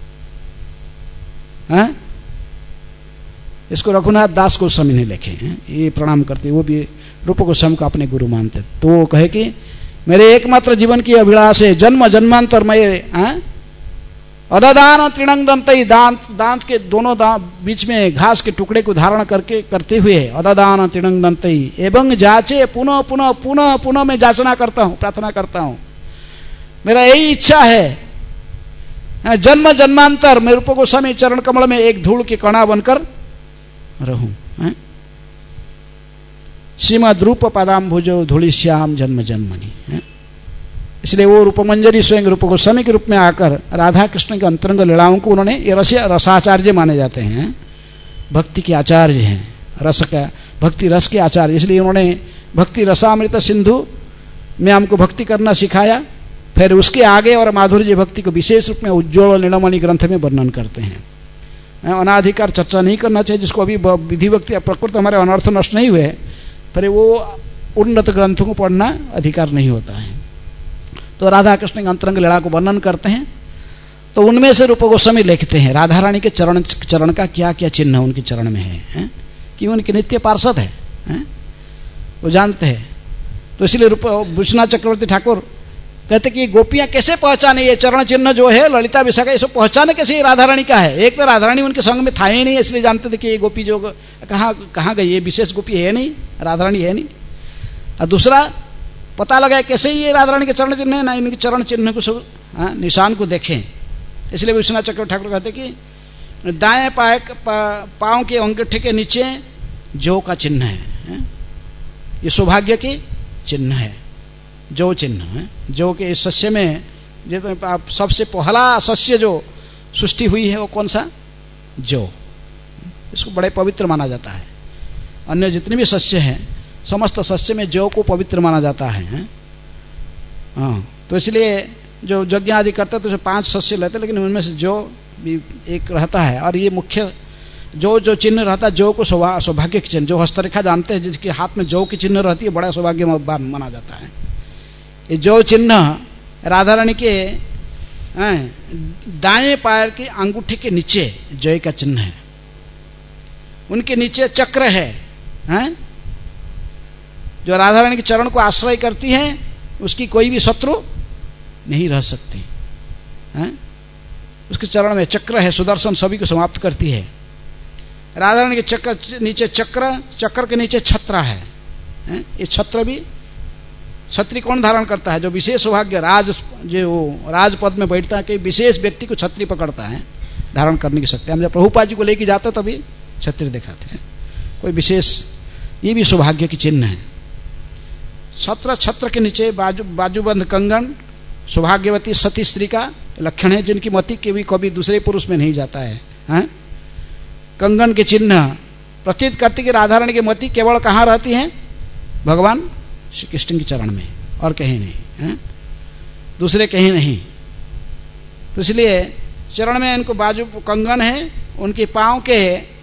है? इसको रघुनाथ दास गोस्वामी ने लिखे हैं। ये प्रणाम करते, वो भी रूप गोस्वामी को अपने गुरु मानते। तो वो कहे कि मेरे एकमात्र जीवन की अभिलाष है, जन्म जन्मांतर में अददान तृणं दंतई, दांत दांत के दोनों दांत बीच में घास के टुकड़े को धारण करके करते हुए अददान तृणं दंतई एवं जाचे पुनः पुनः पुनः पुनः मैं जाचना करता हूं, प्रार्थना करता हूं। मेरा यही इच्छा है जन्म जन्मांतर मैं रूप गोस्वामी चरण कमल में एक धूल की कणा बनकर रहूं। श्रीमद् रूप पदाम्भुजौ धूलिश्याम जन्म जन्मनि। इसलिए वो रूप मंजरी स्वयं रूप गोस्वामी के रूप में आकर राधा कृष्ण के अंतरंग लीलाओं को उन्होंने ये रस रसाचार्य माने जाते हैं, भक्ति के आचार्य हैं, रस का भक्ति रस के आचार्य। इसलिए उन्होंने भक्ति रसामृत सिंधु में हमको भक्ति करना सिखाया। फिर उसके आगे और माधुर्य भक्ति को विशेष रूप में उज्ज्वल नीलमणि ग्रंथ में वर्णन करते हैं। अनाधिकार चर्चा नहीं करना चाहिए, जिसको अभी विधि भक्ति प्रकृत हमारे अनर्थ नष्ट नहीं हुए, फिर वो उन्नत ग्रंथों को पढ़ना अधिकार नहीं होता है। तो राधा कृष्ण के अंतरंग लीला को वर्णन करते हैं। तो उनमें से रूप गोस्वामी लिखते हैं राधा रानी के चरण चरण का क्या क्या चिन्ह उनके चरण में है, है? कि उनके नित्य पार्षद है, है? वो जानते हैं। तो इसलिए रूप विश्वनाथ चक्रवर्ती ठाकुर कहते कि गोपियां कैसे पहचाने ये चरण चिन्ह जो है ललिता विशाखा, ये सब पहचाने कैसे राधा रानी का है। एक तो राधा रानी उनके संग में था ही नहीं, इसलिए जानते थे कि ये गोपी जो कहाँ कहाँ गई, ये विशेष गोपी है नहीं, राधा रानी है नहीं। और दूसरा पता लगा कैसे ये राधा रानी के चरण चिन्ह है ना, इनके चरण चिन्ह को सब निशान को देखें। इसलिए विश्वनाथ चक्रवर्ती ठाकुर कहते कि दाएं पाए पांव के अंगूठे के नीचे जौ का चिन्ह है, है? ये सौभाग्य की चिन्ह है। जौ चिन्ह है। जौ के इस सस्य में जो आप सबसे पहला सस्य जो सृष्टि हुई है वो कौन सा? जौ। इसको बड़े पवित्र माना जाता है। अन्य जितने भी सस्य हैं समस्त सस्य में जौ को पवित्र माना जाता है। हाँ, तो इसलिए जो यज्ञ आदि करते तो पांच सस्य लेते, लेकिन उनमें से जौ भी एक रहता है। और ये मुख्य जो जो चिन्ह रहता है जौ को सौभाग्य के चिन्ह, जो हस्तरेखा जानते हैं जिसके हाथ में जौ की चिन्ह रहती है बड़ा सौभाग्य माना जाता है। ये जौ चिन्ह राधा रानी के दाएं पैर के अंगूठे के नीचे जय का चिन्ह है। उनके नीचे चक्र है, हैं? जो राधा रानी के चरण को आश्रय करती है उसकी कोई भी शत्रु नहीं रह सकती, हैं? उसके चरण में चक्र है, सुदर्शन सभी को समाप्त करती है। राधा रानी के चक्र नीचे चक्र, चक्र के नीचे छत्र है, हैं? ये छत्र भी छत्री कौन धारण करता है? जो विशेष सौभाग्य राज जो राजपद में बैठता है, कि विशेष व्यक्ति को छत्री पकड़ता है, धारण करने की शक्ति। हम जब प्रभुपाद जी को लेके जाते तभी छत्री दिखाते हैं, कोई विशेष, ये भी सौभाग्य की चिन्ह है। छत्र, छत्र के नीचे बाजू बाजूबंद कंगन सौभाग्यवती सती स्त्री का लक्षण है, जिनकी मति के भी कभी दूसरे पुरुष में नहीं जाता है, हैं? कंगन के चिन्ह प्रतीत करती कि राधा रानी की मति केवल कहाँ रहती है? भगवान श्री कृष्ण के चरण में, और कहीं नहीं, हैं? दूसरे कहीं नहीं। तो इसलिए चरण में इनको बाजू कंगन है, उनके पांव के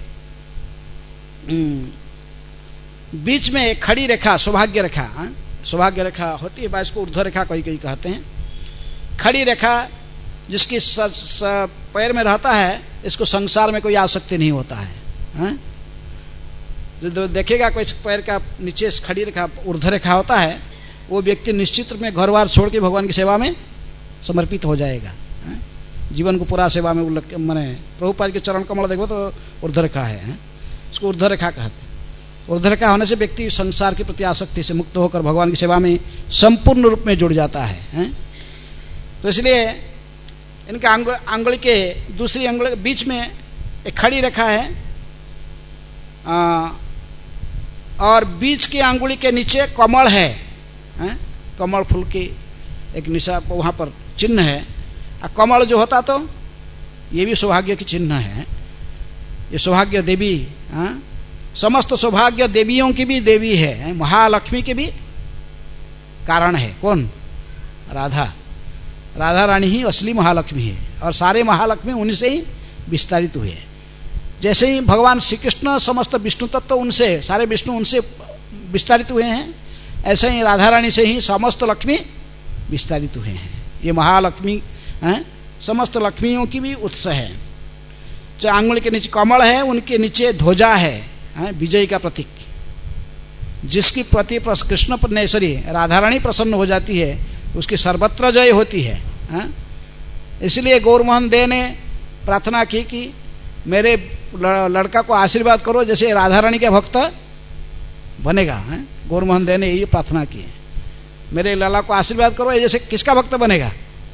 बीच में एक खड़ी रेखा सौभाग्य रेखा, सौभाग्य रेखा होती है, इसको ऊर्ध्व रेखा कहीं कहीं कहते हैं। खड़ी रेखा जिसकी स, स, पैर में रहता है, इसको संसार में कोई आसक्ति नहीं होता है, हैं? जो देखेगा कोई पैर का नीचे खड़ी रेखा ऊर्ध्व रेखा होता है, वो व्यक्ति निश्चित रूप में घर बार छोड़ के भगवान की सेवा में समर्पित हो जाएगा, हैं? जीवन को पूरा सेवा में मैंने प्रभुपाद के चरण कमल देखो तो ऊर्ध्व रेखा है, हैं? इसको ऊर्ध्व रेखा कहते हैं। ऊर्ध्व रेखा होने से व्यक्ति संसार की प्रति आसक्ति से मुक्त होकर भगवान की सेवा में संपूर्ण रूप में जुड़ जाता है, हैं? तो इसलिए इनके अंगुली के दूसरी अंगुली के बीच में एक खड़ी रेखा है, आ, और बीच की अंगुली के नीचे कमल है, हैं? कमल फूल की एक निशा वहां पर चिन्ह है। और कमल जो होता तो ये भी सौभाग्य की चिन्ह है। ये सौभाग्य देवी, हाँ? समस्त सौभाग्य देवियों की भी देवी है, महालक्ष्मी के भी कारण है। कौन? राधा। राधा रानी ही असली महालक्ष्मी है, और सारे महालक्ष्मी उन्हीं से ही विस्तारित हुए। जैसे ही भगवान श्री कृष्ण समस्त विष्णु तत्व तो उनसे, सारे विष्णु उनसे विस्तारित हुए हैं, ऐसे ही राधा रानी से ही समस्त लक्ष्मी विस्तारित हुए हैं। ये महालक्ष्मी हैं, समस्त लक्ष्मियों की भी उत्स है। जो आंगुल के नीचे कमल है, उनके नीचे ध्वजा है, हैं? विजय का प्रतीक, जिसकी प्रति कृष्ण परमेश्वरी राधा रानी प्रसन्न हो जाती है, उसकी सर्वत्र जय होती है, हैं? इसलिए गौरमोहन दे ने प्रार्थना की कि मेरे लड़का को आशीर्वाद करो जैसे राधा रानी का भक्त बनेगा, हैं? गौरमोहन दे ने ये प्रार्थना की है, मेरे लाला को आशीर्वाद करो जैसे किसका भक्त बनेगा?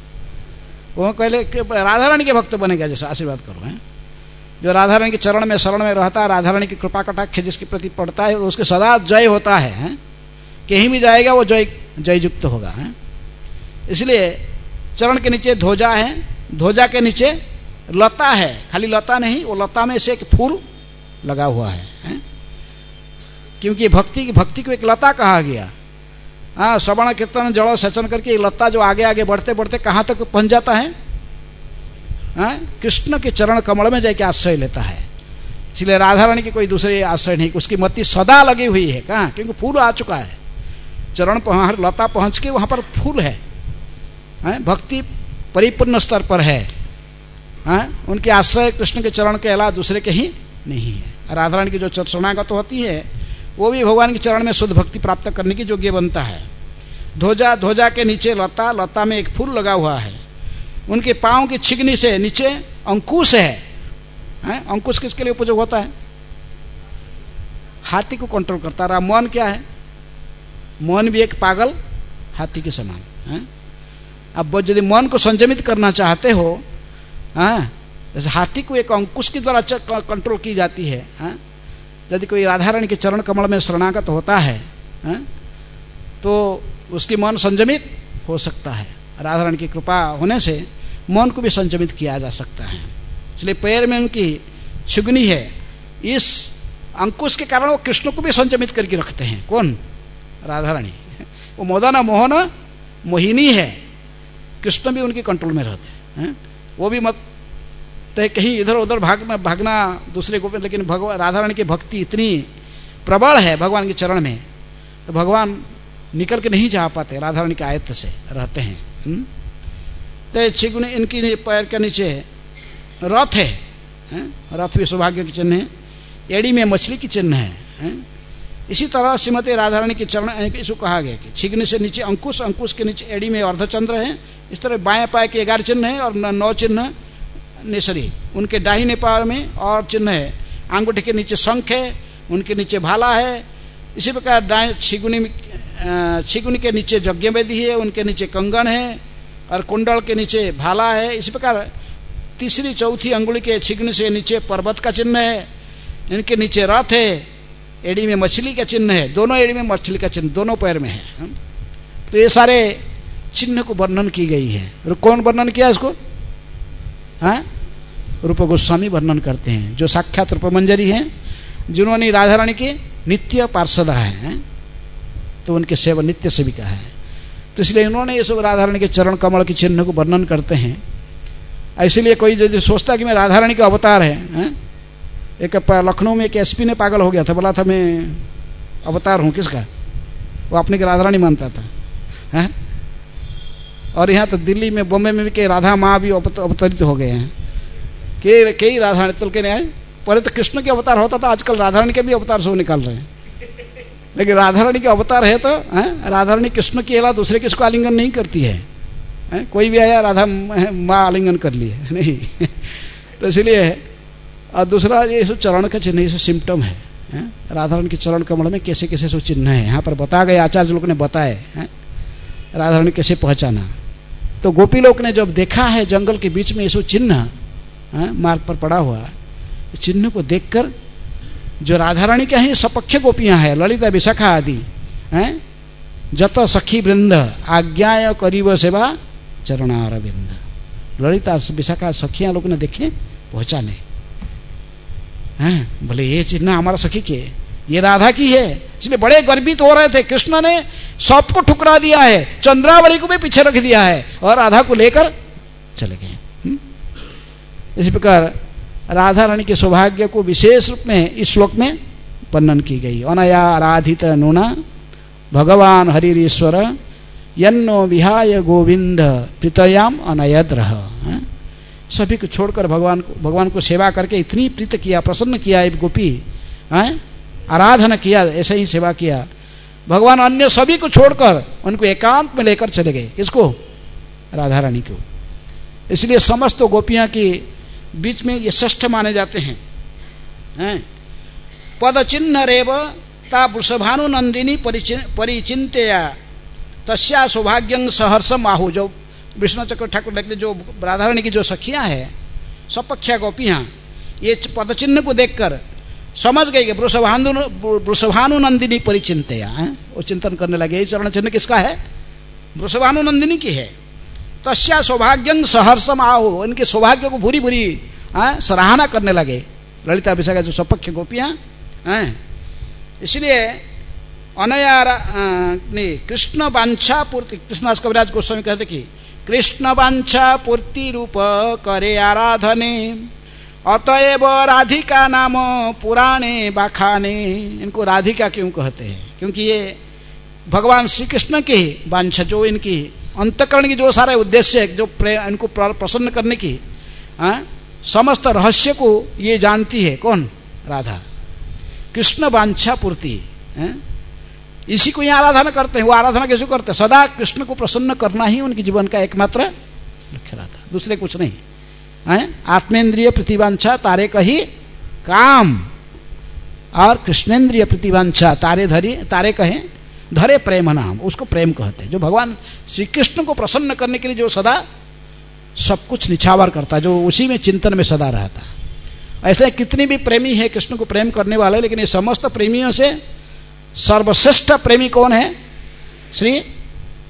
वो कहले राधा रानी के भक्त बनेगा, जैसे आशीर्वाद करो, हैं? जो राधा रानी के चरण में शरण में रहता है, राधा रानी की कृपा कटाक्ष जिसके प्रति पड़ता है, उसके सदा जय होता है, हैं? कहीं भी जाएगा वो जय जय युक्त होगा, हैं? इसलिए चरण के नीचे ध्वजा है, ध्वजा के नीचे लता है, खाली लता नहीं, वो लता में से एक फूल लगा हुआ है, हैं? क्योंकि भक्ति की भक्ति को एक लता कहा गया। हाँ, श्रवण कीर्तन जड़ सेचन करके एक लता जो आगे आगे बढ़ते बढ़ते कहां तक पहुंच जाता है? हाँ, कृष्ण के चरण कमल में जाके आश्रय लेता है। इसलिए राधा रानी की कोई दूसरे आश्रय नहीं, उसकी मति सदा लगी हुई है। कहाँ? क्योंकि फूल आ चुका है, चरण पहुंच, लता पहुंच के वहां पर फूल है, हैं? भक्ति परिपूर्ण स्तर पर है, हैं? उनके आश्रय कृष्ण के चरण के अलावा दूसरे के ही नहीं है। राधा रानी की जो शरणागत तो होती है वो भी भगवान के चरण में शुद्ध भक्ति प्राप्त करने की योग्य बनता है। ध्वजा, ध्वजा के नीचे लता, लता में एक फूल लगा हुआ है। उनके पांव की छिगनी से नीचे अंकुश है, हैं? अंकुश किसके लिए उपयोग होता है? हाथी को कंट्रोल करता रहा। मन क्या है? मन भी एक पागल हाथी के समान, हैं? अब यदि मन को संयमित करना चाहते हो, हाँ, जैसे हाथी को एक अंकुश के द्वारा कंट्रोल की जाती है, हाँ? यदि कोई राधा रानी के चरण कमल में शरणागत होता है, हाँ? तो उसकी मन संयमित हो सकता है। राधा रानी की कृपा होने से मन को भी संयमित किया जा सकता है। इसलिए पैर में उनकी छिगुनी है, इस अंकुश के कारण वो कृष्ण को भी संयमित करके रखते हैं। कौन? राधा रानी। वो मदन मोहन मोहिनी है, कृष्ण भी उनके कंट्रोल में रहते हैं। वो भी मत तो कहीं इधर उधर भाग में भागना दूसरे को, लेकिन भगवान राधा रानी की भक्ति इतनी प्रबल है भगवान के चरण में, तो भगवान निकल के नहीं जा पाते, राधा रानी के आयत्त से रहते हैं। हुँ? तो छिगुन इनकी पैर के नीचे रथ है, है? रथ भी सौभाग्य की चिन्ह है, एड़ी में मछली की चिन्ह है, है? इसी तरह श्रीमती राधा रानी के चरण इसको कहा गया कि छिगने से नीचे अंकुश, अंकुश के नीचे एड़ी में अर्धचंद्र है। इस तरह बाएं पाए के ग्यारह चिन्ह है और नौ चिन्ह नेसरी, उनके दाहिने पैर में और चिन्ह है। अंगूठे के नीचे शंख है, उनके नीचे भाला है। इसी प्रकार दाएं छिगुनी छिगुनी के नीचे यज्ञवेदी है, उनके नीचे कंगन है और कुंडल के नीचे भाला है। इसी प्रकार तीसरी चौथी अंगुली के छिगनी से नीचे पर्वत का चिन्ह है, इनके नीचे रथ है, एड़ी में मछली का चिन्ह है, दोनों एड़ी में मछली का चिन्ह दोनों पैर में है। तो ये सारे चिन्ह को वर्णन की गई है। कौन वर्णन किया इसको? हाँ, रूप गोस्वामी वर्णन करते हैं, जो साक्षात रूप मंजरी हैं, जिन्होंने राधा रानी की नित्य पार्षदा है, तो उनके सेवा नित्य सेविका है। तो इसलिए इन्होंने ये सब राधा रानी के चरण कमल के चिन्ह को वर्णन करते हैं। इसलिए कोई यदि सोचता कि मैं राधा रानी का अवतार है, है? एक लखनऊ में एक एसपी ने पागल हो गया था, बोला था मैं अवतार हूं किसका, वो अपने की राधा रानी मानता था, है? और यहाँ तो दिल्ली में बॉम्बे में भी कई राधा माँ भी अवतरित हो गए हैं, कई कई राधा रानी तल के नहीं आए। पहले तो कृष्ण के अवतार होता था, आजकल राधा रानी के भी अवतार सब निकाल रहे हैं। लेकिन राधा रानी के अवतार है तो है? राधा रानी कृष्ण के अलावा दूसरे किसको आलिंगन नहीं करती है, है? कोई भी आया राधा माँ आलिंगन कर लिए नहीं। तो इसलिए और दूसरा ये सब चरण का चिन्ह, ये सिम्टम है, है? राधा रानी के चरण कमल में कैसे कैसे सब चिन्ह है, यहाँ पर बता गए, आचार्य लोग ने बताए हैं राधा रानी कैसे पहचाना। तो गोपी लोग ने जब देखा है जंगल के बीच में ये सब चिन्ह मार्ग पर पड़ा हुआ, चिन्ह को देखकर जो राधा रानी के हैं सपक्ष गोपियां हैं, ललिता विशाखा आदि हैं, जत सखी वृंद आज्ञाय करीब सेवा चरणारविंद, ललिता विशाखा सखियां लोग ने देखे पहचाने हैं, बोले ये चिन्ह हमारा सखी के, ये राधा की है। इसलिए बड़े गर्वित हो रहे थे। कृष्ण ने सबको ठुकरा दिया है, चंद्रावली को भी पीछे रख दिया है और राधा को लेकर चले गए। इसी प्रकार राधा रानी के सौभाग्य को विशेष रूप में इस श्लोक में वर्णन की गई। अनया आराधित नूना भगवान हरिश्वर यन्नो विहाय गोविंद प्रीतयाम अनयद्रह, सभी को छोड़कर भगवान को भगवान को सेवा करके इतनी प्रीत किया, प्रसन्न किया एक गोपी, है? आराधना किया, ऐसे ही सेवा किया। भगवान अन्य सभी को छोड़कर उनको एकांत में लेकर चले गए। किसको? राधा रानी को। इसलिए समस्त गोपियां की बीच में ये श्रेष्ठ माने जाते हैं, हैं? पद चिन्ह रेव ता वृषभानु नंदिनी परिचिंत्या तस्या सौभाग्यं सहर्षम आहु। जो विष्णु चक्र ठाकुर लिखते, जो राधा रानी की जो सखियां हैं सपक्षा गोपियां, ये पद चिन्ह को देखकर समझ गए कि वृषभानु वृषभानु नंदिनी परिचिंत्या, वो चिंतन करने लगे ये चरण चिन्ह किसका है? वृषभानु नंदिनी की है। तस्या सौभाग्यं सहर्षम आहु, इनके सौभाग्य को भूरी भूरी सराहना करने लगे ललिता विशाखा जो सपक्ष गोपियां हैं। इसलिए अनया कृष्ण वांछा पूर्ति, कृष्णदास कविराज गोस्वामी कहते कि कृष्ण वांछा पूर्ति रूप करे आराधने अतएव राधिका नाम पुराणे बाखाने। इनको राधिका क्यों कहते हैं? क्योंकि ये भगवान श्री कृष्ण की वांछा, जो इनकी अंतकरण की जो सारे उद्देश्य जो इनको प्रसन्न करने की आ, समस्त रहस्य को ये जानती है। कौन? राधा। कृष्ण वांछा पूर्ति, इसी को यहाँ आराधना करते हैं। वो आराधना कैसे करते हैं? सदा कृष्ण को प्रसन्न करना ही उनके जीवन का एकमात्र लक्ष्य रहता, दूसरे कुछ नहीं है। आत्मेंद्रिय प्रतिवांछा तारे कही काम, और कृष्णेंद्रिय प्रतिवांछा तारे धरी तारे कहे धरे प्रेम नाम, उसको प्रेम कहते हैं। जो भगवान श्री कृष्ण को प्रसन्न करने के लिए जो सदा सब कुछ निछावर करता है, जो उसी में चिंतन में सदा रहता है। ऐसे कितने भी प्रेमी है कृष्ण को प्रेम करने वाले, लेकिन ये समस्त प्रेमियों से सर्वश्रेष्ठ प्रेमी कौन है? श्री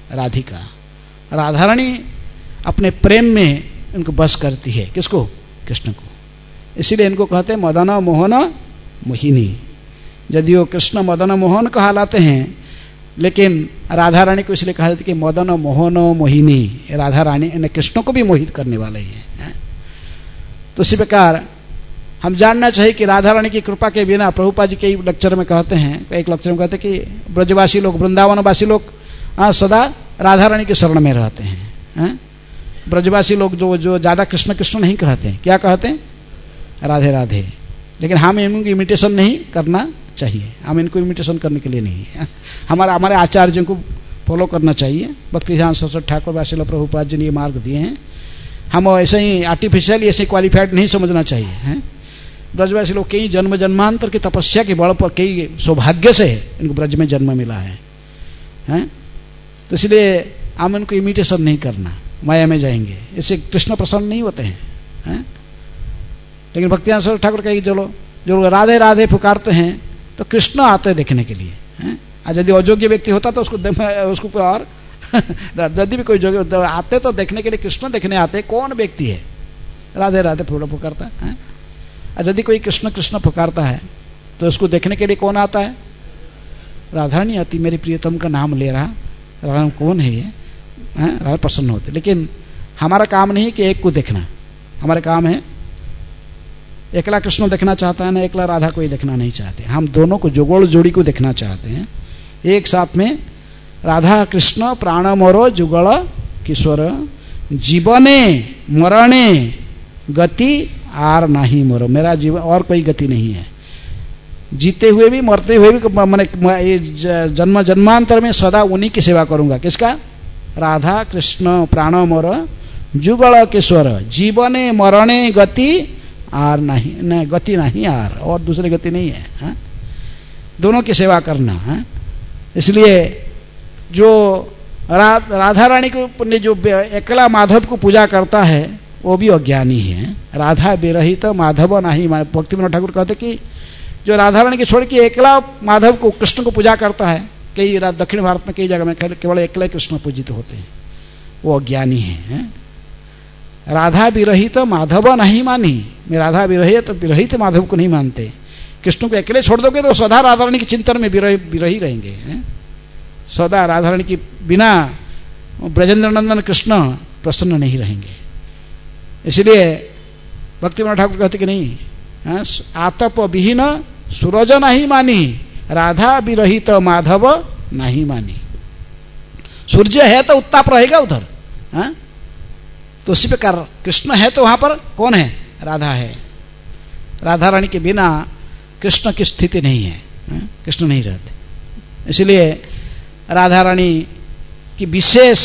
राधिका। राधा रानी अपने प्रेम में इनको बस करती है। किसको? कृष्ण को। इसीलिए इनको कहते हैं मदन मोहन मोहिनी। यदि वो कृष्ण मदन मोहन कहलाते हैं, लेकिन राधा रानी को इसलिए कहा जाता है कि मदन मोहन मोहिनी। राधा रानी ने कृष्ण को भी मोहित करने वाले हैं। तो इसी प्रकार हम जानना चाहिए कि राधा रानी की कृपा के बिना, प्रभुपाद जी कई लेक्चर में कहते हैं, एक लेक्चर में कहते हैं कि ब्रजवासी लोग, वृंदावनवासी लोग सदा राधा रानी के शरण में रहते हैं। ब्रजवासी लोग जो जो ज्यादा कृष्ण कृष्ण नहीं कहते हैं, क्या कहते हैं? राधे राधे। लेकिन हम इनको इमिटेशन नहीं करना चाहिए, हम इनको इमिटेशन करने के लिए नहीं है। हमारा हमारे आचार्यों को फॉलो करना चाहिए। भक्ति ध्यान सरस्वती ठाकुर वासिला प्रभुपाद जी ने ये मार्ग दिए हैं। हम ऐसे ही आर्टिफिशियल, ऐसे क्वालिफाइड नहीं समझना चाहिए है। ब्रजवासी लोग कई जन्म जन्मांतर की तपस्या के बल पर, कई सौभाग्य से इनको ब्रज में जन्म मिला है, है? तो इसलिए हम इनको इमिटेशन नहीं करना, माया में जाएंगे, इससे कृष्ण प्रसन्न नहीं होते हैं, है? लेकिन भक्तियान सरस्वती ठाकुर कहेगी चलो जो राधे राधे पुकारते हैं तो कृष्ण आते देखने के लिए, है? आज यदि अयोग्य व्यक्ति होता तो उसको उसको और यदि भी कोई जोग्य आते तो देखने के लिए कृष्ण देखने आते, कौन व्यक्ति है राधे राधे पुकारता है? यदि कोई कृष्ण कृष्ण पुकारता है तो उसको देखने के लिए कौन आता है? राधा नहीं आती। मेरे प्रियतम का नाम ले रहा, राधा कौन है ये, राधा प्रसन्न होते। लेकिन हमारा काम नहीं कि एक को देखना, हमारा काम है एकला कृष्ण देखना चाहता है ना, एकला राधा को ही देखना नहीं चाहते। हम दोनों को जुगल जोड़ी को देखना चाहते हैं, एक साथ में। राधा कृष्ण प्राण मोरो जुगल किशोर, जीवने मरणे गति आर नहीं मोरो। मेरा जीवन और कोई गति नहीं है, जीते हुए भी मरते हुए भी मैंने जन्म जन्मांतर में सदा उन्हीं की सेवा करूंगा। किसका? राधा कृष्ण प्राण मोर जुगल किशोर, जीवने मरणे गति आर नहीं, न गति नहीं आर, और दूसरी गति नहीं है, है? दोनों की सेवा करना है। इसलिए जो रा, राधा रानी को जो एकला माधव को पूजा करता है वो भी अज्ञानी है। राधा विरहित माधव नहीं। भक्ति विनोद ठाकुर कहते कि जो राधा रानी के छोड़ के एकला माधव को, कृष्ण को पूजा करता है, कई दक्षिण भारत में कई जगह में केवल एकला कृष्ण पूजित होते हैं, वो अज्ञानी है, है? राधा विरहित माधव नहीं मानी। मैं राधा विरहित विरहित माधव को नहीं मानते। कृष्ण को अकेले छोड़ दोगे तो सदा राधा रानी के चिंतन में विरही रहेंगे, है? सदा राधा रानी के बिना ब्रजेंद्र नंदन कृष्ण प्रसन्न नहीं रहेंगे। इसलिए भक्ति विनोद ठाकुर कहते कि नहीं, आतप विहीन सूरज नहीं मानी, राधा विरहित माधव नहीं मानी। सूर्य है तो उत्ताप रहेगा उधर, है? तो उसी प्रकार कृष्ण है तो वहां पर कौन है? राधा है। राधा रानी के बिना कृष्ण की स्थिति नहीं है, है? कृष्ण नहीं रहते। इसलिए राधा रानी की विशेष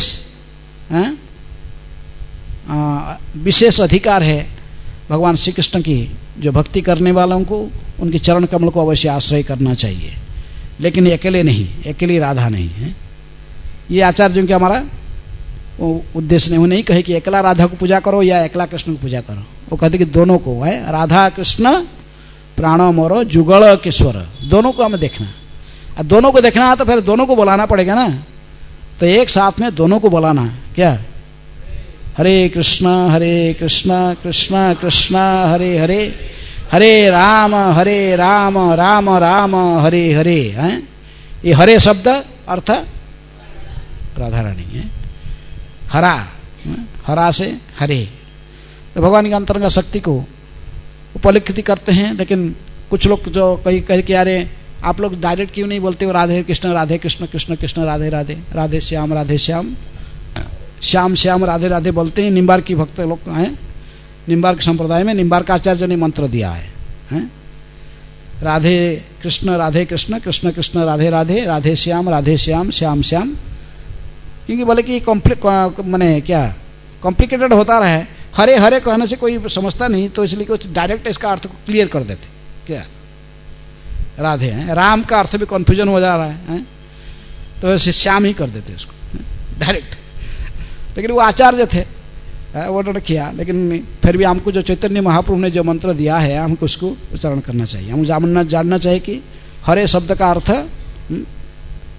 विशेष अधिकार है भगवान श्री कृष्ण की, जो भक्ति करने वालों को उनके चरण कमल को अवश्य आश्रय करना चाहिए। लेकिन अकेले नहीं, अकेली राधा नहीं है। ये आचार्यों के हमारा उद्देश्य नहीं, वो नहीं कहे कि एकला राधा को पूजा करो या एकला कृष्ण को पूजा करो। वो कहते कि दोनों को है, राधा कृष्ण प्राण मोरो जुगल किशोर, दोनों को हमें देखना। अब दोनों को देखना है तो फिर दोनों को बुलाना पड़ेगा ना। तो एक साथ में दोनों को बुलाना, क्या? हरे कृष्ण हरे कृष्ण कृष्ण कृष्ण हरे हरे, हरे राम हरे राम राम राम हरे हरे, हैं? ये हरे शब्द अर्थ राधा रानी है। हरा, हरा से हरे, तो भगवान की अंतरंग शक्ति को उपलिखित करते हैं। लेकिन कुछ लोग जो कहीं कह के अरे आप लोग डायरेक्ट क्यों नहीं बोलते हो राधे कृष्ण राधे कृष्ण कृष्ण कृष्ण राधे राधे, राधे श्याम राधे श्याम, श्याम श्याम राधे राधे बोलते हैं। निम्बार की भक्त लोग हैं, निम्बार के संप्रदाय में निम्बार का आचार्य ने मंत्र दिया है, हैं? राधे कृष्ण राधे कृष्ण कृष्ण कृष्ण राधे राधे, राधे श्याम राधे श्याम श्याम श्याम। क्योंकि बोले कि कॉम्प्लिक मैंने क्या कॉम्प्लिकेटेड होता रहे, हरे हरे कहने से कोई समझता नहीं, तो इसलिए कुछ डायरेक्ट इसका अर्थ को क्लियर कर देते, क्या राधे हैं। राम का अर्थ भी कन्फ्यूजन हो जा रहा है, है? तो ऐसे श्याम ही कर देते उसको डायरेक्ट। लेकिन वो आचार्य थे, वो उन्होंने किया। लेकिन फिर भी हमको जो चैतन्य महाप्रभु ने जो मंत्र दिया है, हमको उसको उच्चारण करना चाहिए। हम जानना जानना चाहिए कि हरे शब्द का अर्थ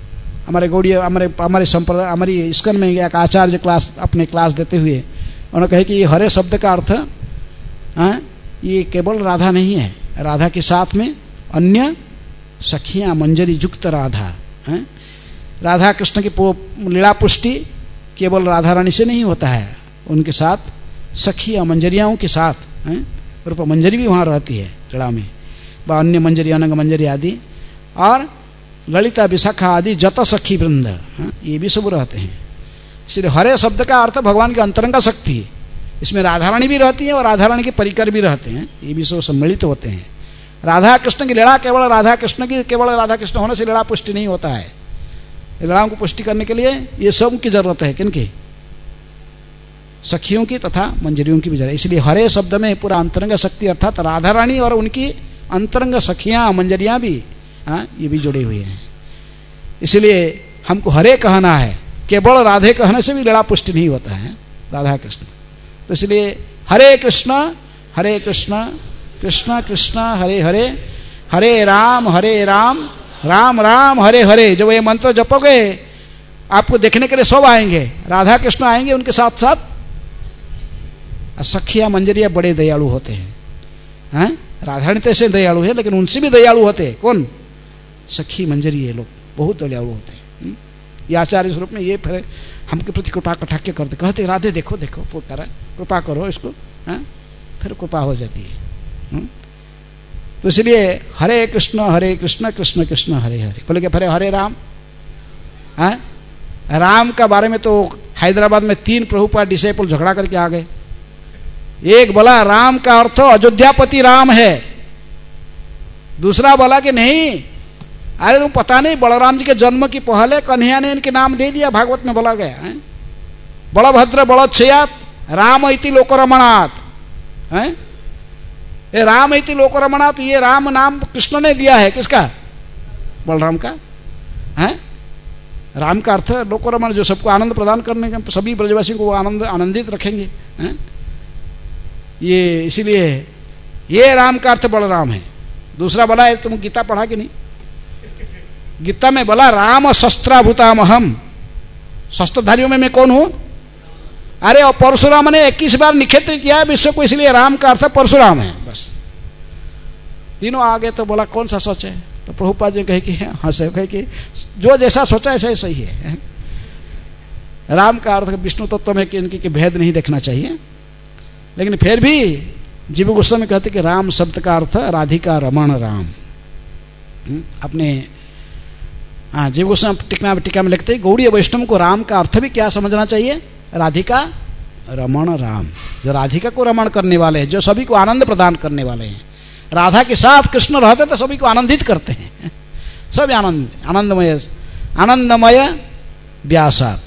हमारे गौड़ी हमारे हमारे संप्रदाय हमारी इस्कन में एक आचार्य क्लास अपने क्लास देते हुए उन्होंने कहे कि ये हरे शब्द का अर्थ हाँ, ये केवल राधा नहीं है, राधा के साथ में अन्य सखियां मंजरी युक्त राधा है। राधा कृष्ण की लीला पुष्टि केवल राधा रानी से नहीं होता है, उनके साथ सखियां मंजरियाओं के साथ है, रूप मंजरी भी वहां रहती है लीला में, व अन्य मंजरी अनंग मंजरी आदि और ललिता विशाखा आदि जत सखी वृंद है, ये भी सब रहते हैं। इसलिए हरे शब्द का अर्थ भगवान के अंतरंग शक्ति, इसमें राधा रानी भी रहती है और राधा रानी के परिकर भी रहते हैं, ये भी सब सम्मिलित तो होते हैं। राधा कृष्ण की लीला केवल राधा कृष्ण की केवल राधा कृष्ण होने से लीला पुष्टि नहीं होता है, लीलाओं को पुष्टि करने के लिए ये सब की जरूरत है, किनकी? सखियों की तथा मंजरियों की भी जरूरत। इसलिए हरे शब्द में पूरा अंतरंग शक्ति अर्थात राधा रानी और उनकी अंतरंग सखियां मंजरियां भी हाँ, ये भी जुड़े हुए हैं। इसलिए हमको हरे कहना है, केवल राधे कहने से भी लीला पुष्टि नहीं होता है, राधा कृष्ण। तो इसलिए हरे कृष्ण हरे कृष्ण कृष्ण कृष्ण हरे हरे, हरे राम हरे राम राम राम हरे हरे। जब ये मंत्र जपोगे आपको देखने के लिए सब आएंगे, राधा कृष्ण आएंगे, उनके साथ साथ सखिया मंजरिया बड़े दयालु होते हैं, हैं? राधा रानी तैसे दयालु है लेकिन उनसे भी दयालु होते हैं कौन? सखी मंजरी ये लोग बहुत दयालु होते हैं। ये आचार्य स्वरूप में ये फिर हमके प्रति कृपा कटाक्ष करते, कहते राधे देखो देखो पुकारा, कृपा करो इसको, है? फिर कृपा हो जाती है। हुँ? तो इसलिए हरे कृष्ण हरे कृष्ण कृष्ण कृष्ण हरे हरे। बोले कि फिर हरे राम है, राम का बारे में तो हैदराबाद में तीन प्रभुपाद डिसेबल झगड़ा करके आ गए। एक बोला राम का अर्थ अयोध्यापति राम है, दूसरा बोला कि नहीं, अरे तुम पता नहीं बलराम जी के जन्म की पहले कन्हैया ने इनके नाम दे दिया, भागवत में बोला गया है। बलभद्र बलच्छयात राम इति लोकरमणात है, ये राम इति लोकरमणात, ये राम नाम कृष्ण ने दिया है, किसका? बलराम का है। राम का अर्थ लोकरमण, जो सबको आनंद प्रदान करने का, सभी ब्रजवासियों को आनंद आनंदित रखेंगे है? ये इसीलिए ये राम का अर्थ बलराम है। दूसरा बोला है, तुम गीता पढ़ा कि नहीं? गीता में बोला राम शस्त्राभूतामहम, शस्त्रधारियों में मैं कौन हूं? अरे और परशुराम ने इक्कीस बार निक्षेप किया विश्व को, इसलिए राम का अर्थ परशुराम है। बस तीनों आगे तो बोला कौन सा सोच है? तो प्रभुपाद जी कहे कि हंसे, कहे कि जो जैसा सोचा ऐसा ही सही है। राम का अर्थ विष्णु तत्व में कि इनकी भेद नहीं देखना चाहिए, लेकिन फिर भी जीव गोस्वामी कहते कि राम शब्द का अर्थ राधिका रमण राम। अपने हाँ जीव गोस्वामी टीका टीका में लिखते हैं गौड़ीय वैष्णव को राम का अर्थ भी क्या समझना चाहिए? राधिका रमण राम, जो राधिका को रमण करने वाले हैं, जो सभी को आनंद प्रदान करने वाले हैं। राधा के साथ कृष्ण रहते तो सभी को आनंदित करते हैं, सब आनंद आनंदमय आनंदमय व्यासात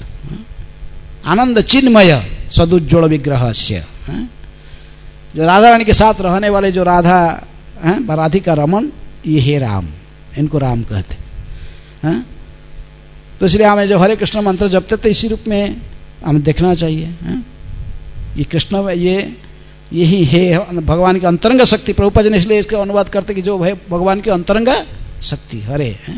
आनंद चिन्मय सदुज्ज्वल विग्रह से। जो राधा रानी के साथ रहने वाले जो राधा है, राधिका रमण, ये है राम, इनको राम कहते हैं। तो इसलिए हमें जो हरे कृष्ण मंत्र जपते तो इसी रूप में हमें देखना चाहिए है? ये कृष्ण ये यही है भगवान की अंतरंग शक्ति। प्रभुपाद जी ने इसलिए इसका अनुवाद करते कि जो है भगवान की अंतरंग शक्ति हरे है,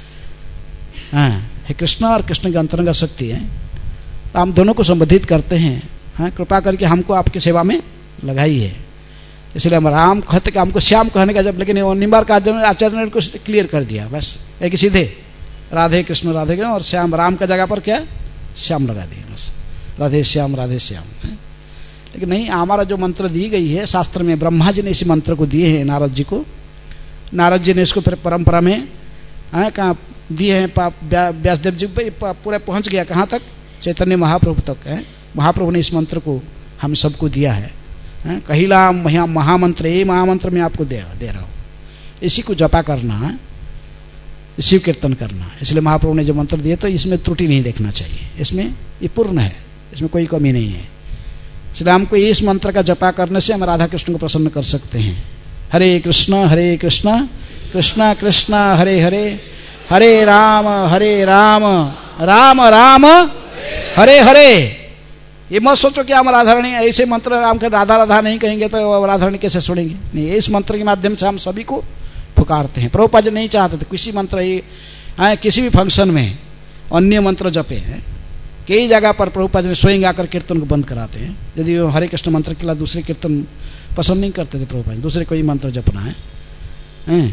है कृष्ण और कृष्ण की अंतरंग शक्ति है। तो हम दोनों को संबोधित करते हैं, हाँ कृपा करके हमको आपकी सेवा में लगाई है। इसलिए हम राम कहते कि हमको श्याम कहने का जब, लेकिन निम्बार का आचार्य ने कुछ क्लियर कर दिया, बस एक सीधे राधे कृष्ण राधे कृष्ण और श्याम, राम का जगह पर क्या श्याम लगा दिया, बस राधे श्याम राधे श्याम है। लेकिन नहीं, हमारा जो मंत्र दी गई है शास्त्र में, ब्रह्मा जी ने इसी मंत्र को दिए हैं नारद जी को, नारद जी ने इसको फिर परंपरा में कहाँ दिए हैं, व्यासदेव जी पूरा पहुंच गया कहाँ तक? चैतन्य महाप्रभु तक है। महाप्रभु ने इस मंत्र को हम सबको दिया है, है? कहिला महा महामंत्र, ये महामंत्र मैं आपको दे, दे रहा हूँ, इसी को जपा करना है, शिव कीर्तन करना। इसलिए महाप्रभु ने जो मंत्र दिए तो इसमें त्रुटि नहीं देखना चाहिए, इसमें ये पूर्ण है, इसमें कोई कमी नहीं है। इसलिए हमको इस मंत्र का जपा करने से हम राधा कृष्ण को प्रसन्न कर सकते हैं। हरे कृष्ण हरे कृष्ण कृष्ण कृष्ण हरे हरे, हरे राम हरे राम राम राम हरे हरे। ये मत सोचो कि हम राधा रानी ऐसे मंत्र हम राधा राधा नहीं कहेंगे तो राधा रानी कैसे सुनेंगे, नहीं, इस मंत्र के माध्यम से हम सभी को पुकारते हैं। प्रभुपाद जी नहीं चाहते थे किसी मंत्र ये किसी भी फंक्शन में अन्य मंत्र जपे हैं। कई जगह पर प्रभुपाद ने स्वयं आकर कीर्तन को बंद कराते हैं। यदि वो हरे कृष्ण मंत्र के अलावा दूसरे कीर्तन पसंद नहीं करते थे प्रभुपाद, दूसरे कोई मंत्र जपना है, हैं?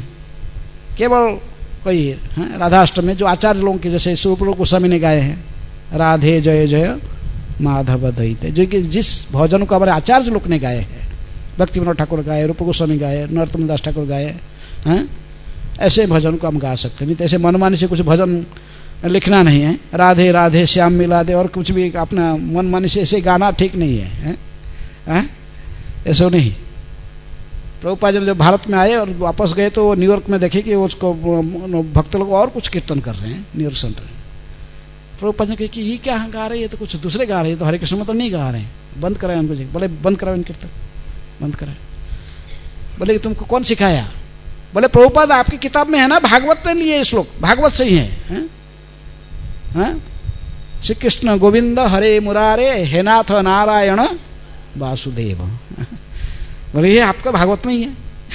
केवल कोई है राधाष्टमी में जो आचार्य लोगों के, जैसे स्वरूप गोस्वामी ने गाए हैं राधे जय जय माधव दयिते, जो कि जिस भजन को हमारे आचार्य लोग ने गाए हैं, भक्ति विनोद ठाकुर गाए, रूप गोस्वामी गाए, नरोत्तम दास ठाकुर गाए हैं, ऐसे भजन को हम गा सकते। नहीं तो ऐसे मनमानी से कुछ भजन लिखना नहीं है, राधे राधे श्याम मिला दे और कुछ भी अपना मनमानी से ऐसे गाना ठीक नहीं है, है? है? ऐसा नहीं। प्रभुपाद जब भारत में आए और वापस गए तो न्यूयॉर्क में देखे कि उसको भक्त लोग और कुछ कीर्तन कर रहे हैं न्यूयॉर्क सेंटर में। प्रभुपाद ने कहा कि ये क्या गा रहे हैं, ये तो कुछ दूसरे गा रहे हैं, तो हरे कृष्ण में तो नहीं गा रहे हैं, बंद कराए उनको जी। बोले बंद कराओ इन कीर्तन, बंद कराए। बोले तुमको कौन सिखाया? बोले प्रभुपाद आपकी किताब में है ना, भागवत में लिए श्लोक, भागवत से ही है, है? है? श्री कृष्ण गोविंद हरे मुरारे हे नाथ नारायण वासुदेव। बोले ये आपका भागवत में ही है।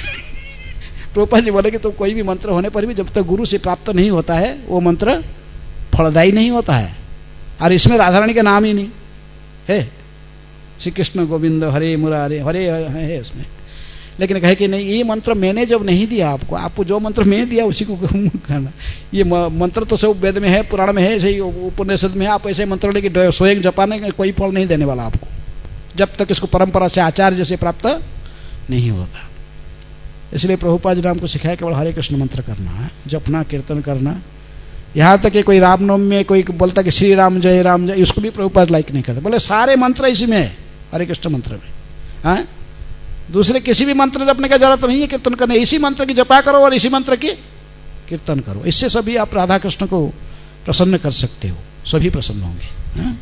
प्रभुपाद जी बोले कि तो कोई भी मंत्र होने पर भी जब तक गुरु से प्राप्त नहीं होता है वो मंत्र फलदायी नहीं होता है। और इसमें राधा रानी का नाम ही नहीं है, श्री कृष्ण गोविंद हरे मुरारे हरे है इसमें। लेकिन कहे कि नहीं, ये मंत्र मैंने जब नहीं दिया आपको, आपको जो मंत्र मैंने दिया उसी को कहना। ये मंत्र तो सब वेद में है, पुराण में है, ऐसे ही उपनिषद में है। आप ऐसे मंत्र लेके स्वयं जपाने का कोई फल नहीं देने वाला आपको, जब तक इसको परंपरा से आचार्य से प्राप्त नहीं होता। इसलिए प्रभुपाद जी ने हमको सिखाया केवल हरे कृष्ण मंत्र करना है, जपना कीर्तन करना। यहाँ तक कि कोई रामनवमी में कोई बोलता कि श्री राम जय राम जय, उसको भी प्रभुपाद लाइक नहीं करते। बोले सारे मंत्र इसी में है, हरे कृष्ण मंत्र में। हाँ, दूसरे किसी भी मंत्र जपने का जरूरत नहीं है कीर्तन करने, इसी मंत्र की जपा करो और इसी मंत्र की कीर्तन करो। इससे सभी आप राधा कृष्ण को प्रसन्न कर सकते हो, सभी प्रसन्न होंगे। हाँ?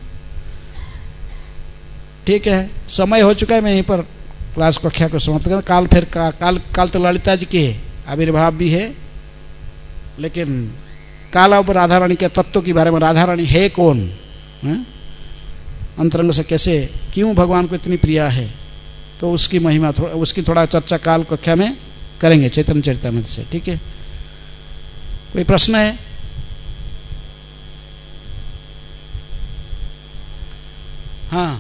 ठीक है, समय हो चुका है, मैं यहीं पर क्लास कक्षा को समाप्त करूँ। काल फिर का, काल काल तो ललिता जी के आविर्भाव भी है, लेकिन काल अब राधा रानी के तत्व के बारे में, राधा रानी है कौन, है? अंतरंग से कैसे, क्यों भगवान को इतनी प्रिय है, तो उसकी महिमा थोड़ा, उसकी थोड़ा चर्चा काल कक्षा में करेंगे चैतन्य चरितामृत से। ठीक है, कोई प्रश्न है? हाँ,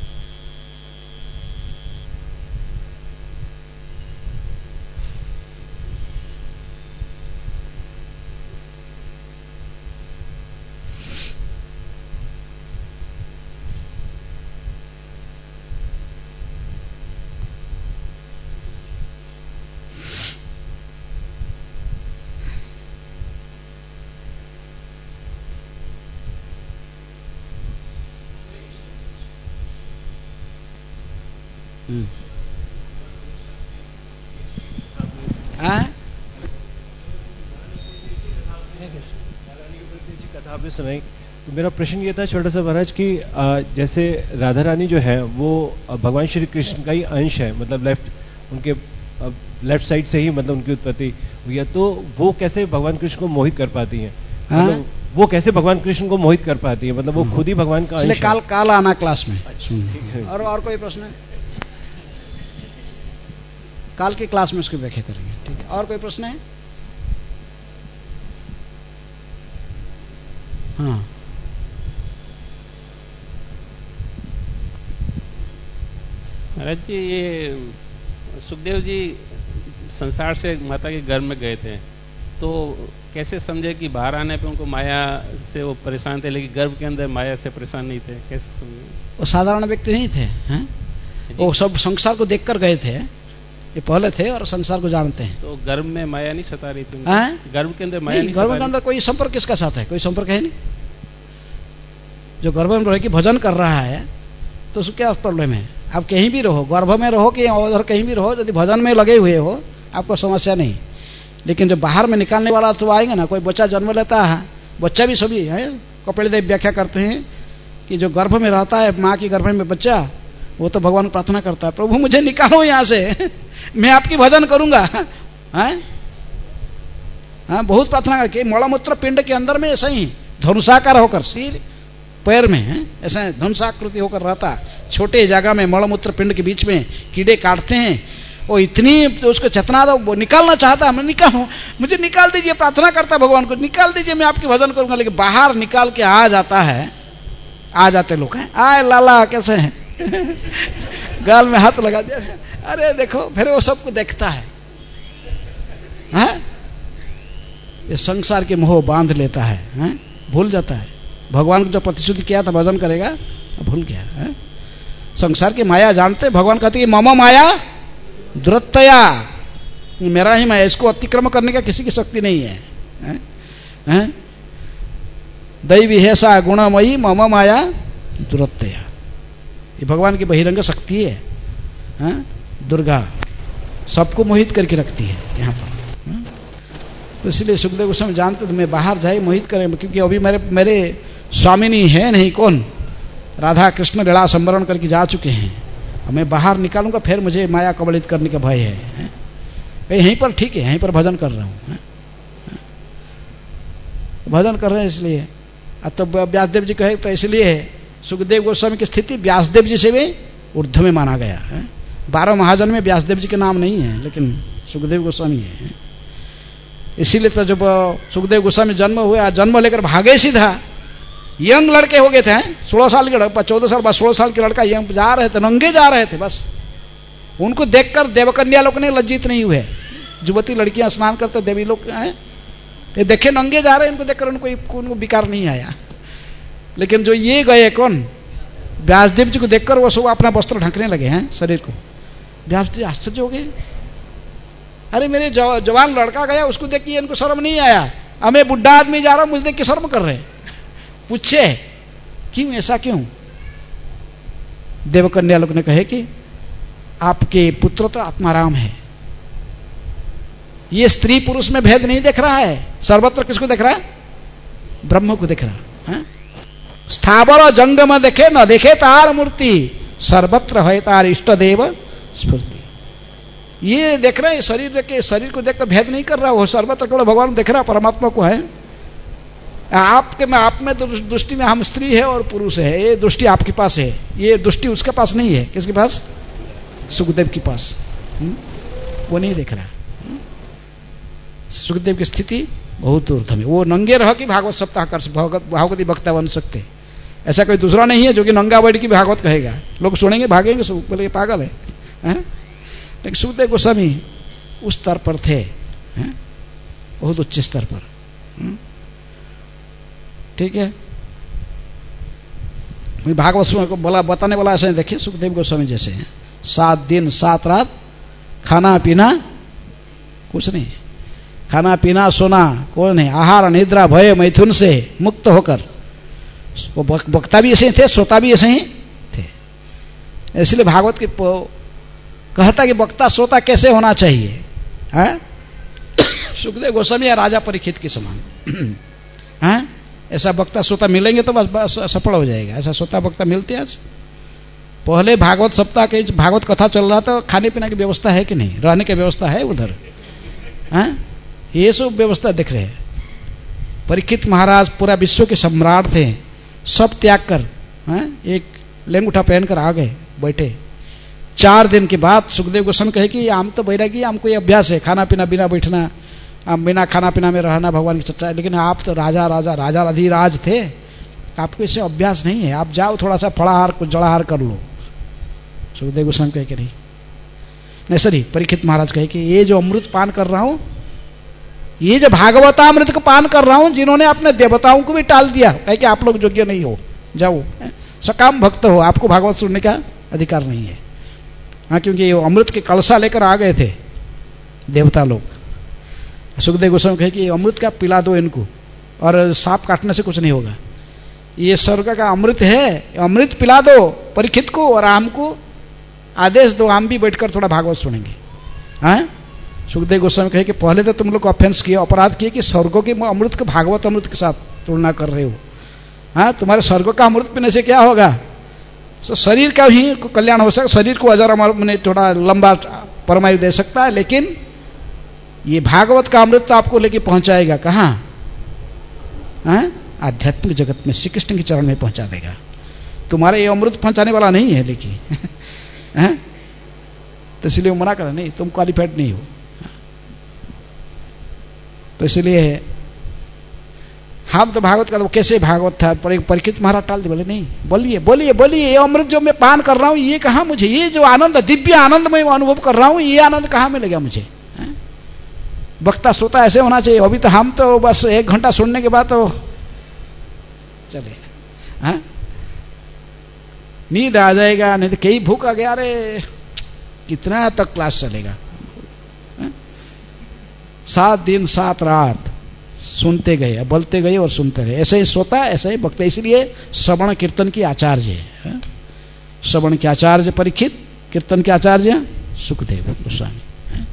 कथा आपने सुनाई, तो मेरा प्रश्न ये था छोटा सा महाराज कि जैसे राधा रानी जो है वो भगवान श्री कृष्ण का ही अंश है, मतलब लेफ्ट उनके लेफ्ट साइड से ही मतलब उनकी उत्पत्ति हुई है, तो वो कैसे भगवान कृष्ण को मोहित कर पाती हैं? मतलब वो कैसे भगवान कृष्ण को मोहित कर पाती है, मतलब वो खुद ही भगवान का अंश है। काल काल आना क्लास में। और और कोई प्रश्न है? काल की क्लास में उसकी व्याख्या करेंगे। ठीक है, और कोई प्रश्न है? हाँ, महाराज जी, ये सुखदेव जी संसार से माता के गर्भ में गए थे, तो कैसे समझे कि बाहर आने पे उनको माया से वो परेशान थे, लेकिन गर्भ के अंदर माया से परेशान नहीं थे? कैसे समझे? वो साधारण व्यक्ति नहीं थे, हैं? वो सब संसार को देखकर गए थे, ये पहले थे और संसार को जानते हैं। तो गर्भ में माया नहीं सता रही थी? गर्भ के अंदर माया नहीं, नहीं, गर्भ के अंदर कोई संपर्क किसका साथ है? कोई संपर्क है नहीं। जो गर्भ में रह के भजन कर रहा है तो उसको क्या प्रॉब्लम है? आप कहीं भी रहो, गर्भ में रहो कि उधर कहीं भी रहो, यदि भजन में लगे हुए हो आपको समस्या नहीं। लेकिन जो बाहर में निकालने वाला तो आएगा ना, कोई बच्चा जन्म लेता है, बच्चा भी सभी है, कपिल देव व्याख्या करते हैं कि जो गर्भ में रहता है, माँ की गर्भ में बच्चा, वो तो भगवान को प्रार्थना करता है, प्रभु मुझे निकालो यहाँ से, मैं आपकी भजन करूंगा। हाँ, बहुत प्रार्थना करके मलमूत्र पिंड के अंदर में ऐसा ही धनुषाकार होकर, सिर पैर में है ऐसा धनुषाकृति होकर रहता, छोटे जगह में मलमूत्र पिंड के बीच में कीड़े काटते हैं वो इतनी तो उसको चेतना दो, वो निकालना चाहता है, मैं निकालूं, मुझे निकाल दीजिए, प्रार्थना करता भगवान को, निकाल दीजिए, मैं आपकी भजन करूंगा। लेकिन बाहर निकाल के आ जाता है, आ जाते लोग हैं, आए लाला कैसे हैं गाल में हाथ लगा दिया, अरे देखो, फिर वो सबको देखता है, हैं? ये संसार के मोह बांध लेता है, हैं? भूल जाता है भगवान को जो प्रतिश्रुति किया था भजन करेगा, भूल गया है। संसार की माया जानते, भगवान कहते हैं मम माया दुरत्तया, मेरा ही माया, इसको अतिक्रम करने का किसी की शक्ति नहीं है, है? है? दैवी हेसा गुणमयी मम माया दुरत्तया, ये भगवान की बहिरंग शक्ति है, है? दुर्गा सबको मोहित करके रखती है यहाँ पर, है? तो इसलिए सुखदेव गोस्वामी जानते थे मैं बाहर जाए मोहित करें, क्योंकि अभी मेरे मेरे स्वामिनी है नहीं, कौन? राधा कृष्ण लीला संवरण करके जा चुके हैं, मैं बाहर निकालूंगा फिर मुझे माया कबलित करने का भय है, है? यहीं पर ठीक है, यहीं पर भजन कर रहा हूँ, है? भजन कर रहे हैं इसलिए। अब तो व्यासदेव जी कहे तो इसलिए सुखदेव गोस्वामी की स्थिति व्यासदेव जी से भी ऊर्ध्व में माना गया है। बारह महाजन में व्यासदेव जी के नाम नहीं है, लेकिन सुखदेव गोस्वामी है। इसीलिए तो जब सुखदेव गोस्वामी जन्म हुआ, जन्म लेकर भागे सीधा, यंग लड़के हो गए थे, सोलह साल के, चौदह साल बाद सोलह साल के लड़का यंग जा रहे थे, नंगे जा रहे थे, बस उनको देखकर देवकन्या लोग ने लज्जित नहीं हुए। युवती लड़कियां स्नान करते, देवी लोग हैं, ये देखे नंगे जा रहे हैं, इनको देखकर उनको उनको विकार नहीं आया। लेकिन जो ये गए कौन, व्यासदेव जी को देखकर वो सब अपना वस्त्र ढकने लगे हैं शरीर को। व्यास जी आश्चर्य हो गए, अरे मेरे जवान लड़का गया, उसको देख के इनको शर्म नहीं आया, अब मैं बुढ़ा आदमी जा रहा हूं, मुझे देख के शर्म कर रहे। पूछे क्यों, ऐसा क्यों? देवकन्या लोग ने कहे कि आपके पुत्र तो आत्माराम है, ये स्त्री पुरुष में भेद नहीं देख रहा है, सर्वत्र किसको देख रहा है? ब्रह्म को देख रहा है। स्थावर और जंगम देखे न देखे तार मूर्ति, सर्वत्र है तार इष्ट देव स्फूर्ति। ये देख रहे हैं, शरीर देख के, शरीर को देखकर भेद नहीं कर रहा, वो सर्वत्र केवल भगवान देख रहा, परमात्मा को है। आपके में आप में तो दृष्टि में हम स्त्री है और पुरुष है, ये दृष्टि आपके पास है, ये दृष्टि उसके पास नहीं है। किसके पास? सुखदेव के पास। हुँ? वो नहीं देख रहा। सुखदेव की स्थिति बहुत ऊर्ध्व में, वो नंगे रह के भागवत सप्ताह कर भागवती वक्ता बन सकते। ऐसा कोई दूसरा नहीं है जो कि नंगा बैठ की भागवत कहेगा, लोग सुनेंगे भागेंगे, बोले पागल है, है? लेकिन सुखदेव गोस्वामी उस स्तर पर थे, है? बहुत उच्च स्तर पर। ठीक है, भागवत को बोला बताने वाला ऐसे देखिए, सुखदेव गोस्वामी जैसे हैं, सात दिन सात रात खाना पीना कुछ नहीं, खाना पीना सोना कौन है, आहार निद्रा भय मैथुन से मुक्त होकर, वो वक्ता भी ऐसे थे, श्रोता भी ऐसे ही थे। इसलिए भागवत की कहता कि वक्ता श्रोता कैसे होना चाहिए, है? सुखदेव गोस्वामी या राजा परीक्षित के समान, है? ऐसा वक्ता श्रोता मिलेंगे तो बस सफल हो जाएगा। ऐसा श्रोता वक्ता मिलते हैं आज? पहले भागवत सप्ताह के भागवत कथा चल रहा था, खाने पीने की व्यवस्था है कि नहीं, रहने की व्यवस्था है उधर, हैं? ये सब व्यवस्था दिख रहे हैं। परीक्षित महाराज पूरा विश्व के सम्राट थे, सब त्याग कर, हैं? एक लेंगूठा पहनकर आ गए, बैठे। चार दिन के बाद सुखदेव गोस्वामी कहे कि हम तो बैरागी, हमको ये अभ्यास है, खाना पीना बिना बैठना, बिना खाना पीना में रहना भगवान की चर्चा, लेकिन आप तो राजा राजा राजा अधिराज थे, आपको इससे अभ्यास नहीं है, आप जाओ थोड़ा सा फलाहार कुछ जड़ाहार कर लो। सुखदेव गोस्वामी कहे कि नहीं नहीं सरी परीक्षित महाराज कहे कि ये जो अमृत पान कर रहा हूं, ये जो भागवतामृत को पान कर रहा हूं, जिन्होंने अपने देवताओं को भी टाल दिया, कहे कि आप लोग योग्य नहीं हो, जाओ सकाम भक्त हो, आपको भागवत सुनने का अधिकार नहीं है। हाँ, क्योंकि ये अमृत के कलशा लेकर आ गए थे देवता लोग। सुखदेव गोस्वामी कहे कि अमृत का पिला दो इनको, और सांप काटने से कुछ नहीं होगा, ये स्वर्ग का अमृत है, अमृत पिला दो परीक्षित को, और हमको आदेश दो, हम भी बैठकर थोड़ा भागवत सुनेंगे। हाँ, सुखदेव गोस्वामी कहे कि पहले तो तुम लोग ऑफेंस किए, अपराध किए कि स्वर्गों के अमृत को भागवत अमृत के साथ तुलना कर रहे हो। हाँ, तुम्हारे स्वर्ग का अमृत पीने से क्या होगा? तो शरीर का ही कल्याण हो सकता, शरीर को हजार मैंने थोड़ा लंबा परमायु दे सकता है, लेकिन ये भागवत का अमृत तो आपको लेके पहुंचाएगा कहां? आध्यात्मिक जगत में, श्री कृष्ण के चरण में पहुंचा देगा। तुम्हारे ये अमृत पहुंचाने वाला नहीं है, लेकिन तो इसलिए वो मना कर, नहीं तुम क्वालिफाइड नहीं हो। तो इसलिए हम तो भागवत का, वो कैसे भागवत था, पर एक परीक्षित महाराज टाल दिए, बोले नहीं बोलिए बोलिए बोलिए, ये अमृत जो मैं पान कर रहा हूं ये कहां मुझे, ये जो आनंद दिव्य आनंद मैं अनुभव कर रहा हूं ये आनंद कहां मिलेगा मुझे। वक्ता श्रोता ऐसे होना चाहिए। अभी तो हम तो बस एक घंटा सुनने के बाद तो चले, हाँ? नींद आ जाएगा, नहीं तो कई भूख आ गया, अरे कितना तक क्लास चलेगा। हाँ? सात दिन सात रात सुनते गए, बोलते गए और सुनते गए, ऐसे ही श्रोता ऐसे ही वक्ता। इसलिए श्रवण कीर्तन की आचार्य है। श्रवण के आचार्य परीक्षित, कीर्तन के आचार्य सुखदेव गोस्वामी।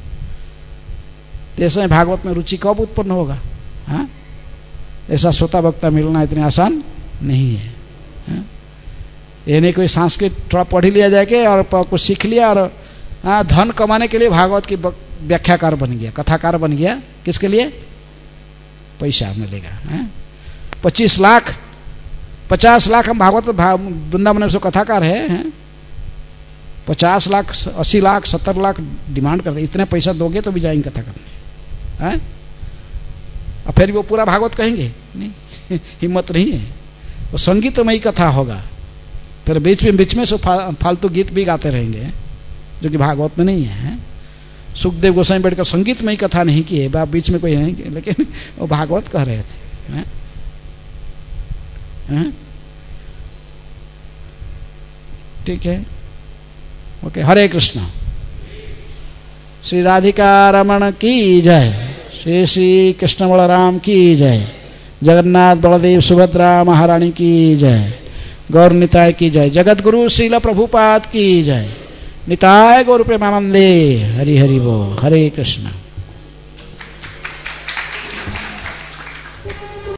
ऐसा भागवत में रुचि कब उत्पन्न होगा? हाँ? ऐसा श्रोता वक्ता मिलना इतने आसान नहीं है। हाँ? ये नहीं कोई संस्कृत थोड़ा पढ़ ही लिया जाए और कुछ सीख लिया और हाँ, धन कमाने के लिए भागवत की व्याख्याकार बन गया, कथाकार बन गया। किसके लिए? पैसा मिलेगा। पच्चीस लाख पचास लाख हम भागवत वृंदावन में कथाकार है, है? पचास लाख अस्सी लाख सत्तर लाख डिमांड करते, इतने पैसा दोगे तो भी जाएंगे कथा करने। है? और फिर वो पूरा भागवत कहेंगे नहीं, हिम्मत नहीं है। वो संगीतमयी कथा होगा, फिर बीच में बीच में से फालतू गीत भी गाते रहेंगे जो कि भागवत में नहीं है। सुखदेव गोसाई बैठकर संगीतमयी कथा नहीं की है, बीच में कोई नहीं, लेकिन वो भागवत कह रहे थे। है? है? ठीक है, ओके। हरे कृष्ण। श्री राधिका रमण की जय, श्री श्री कृष्ण बलराम की जय, जगन्नाथ बलदेव सुभद्रा महारानी की जय, गौर निताय की जय, जगत गुरु श्रील प्रभुपाद की जय, निताय गौर प्रेमानंदे। हरि हरि बोल। हरे कृष्ण।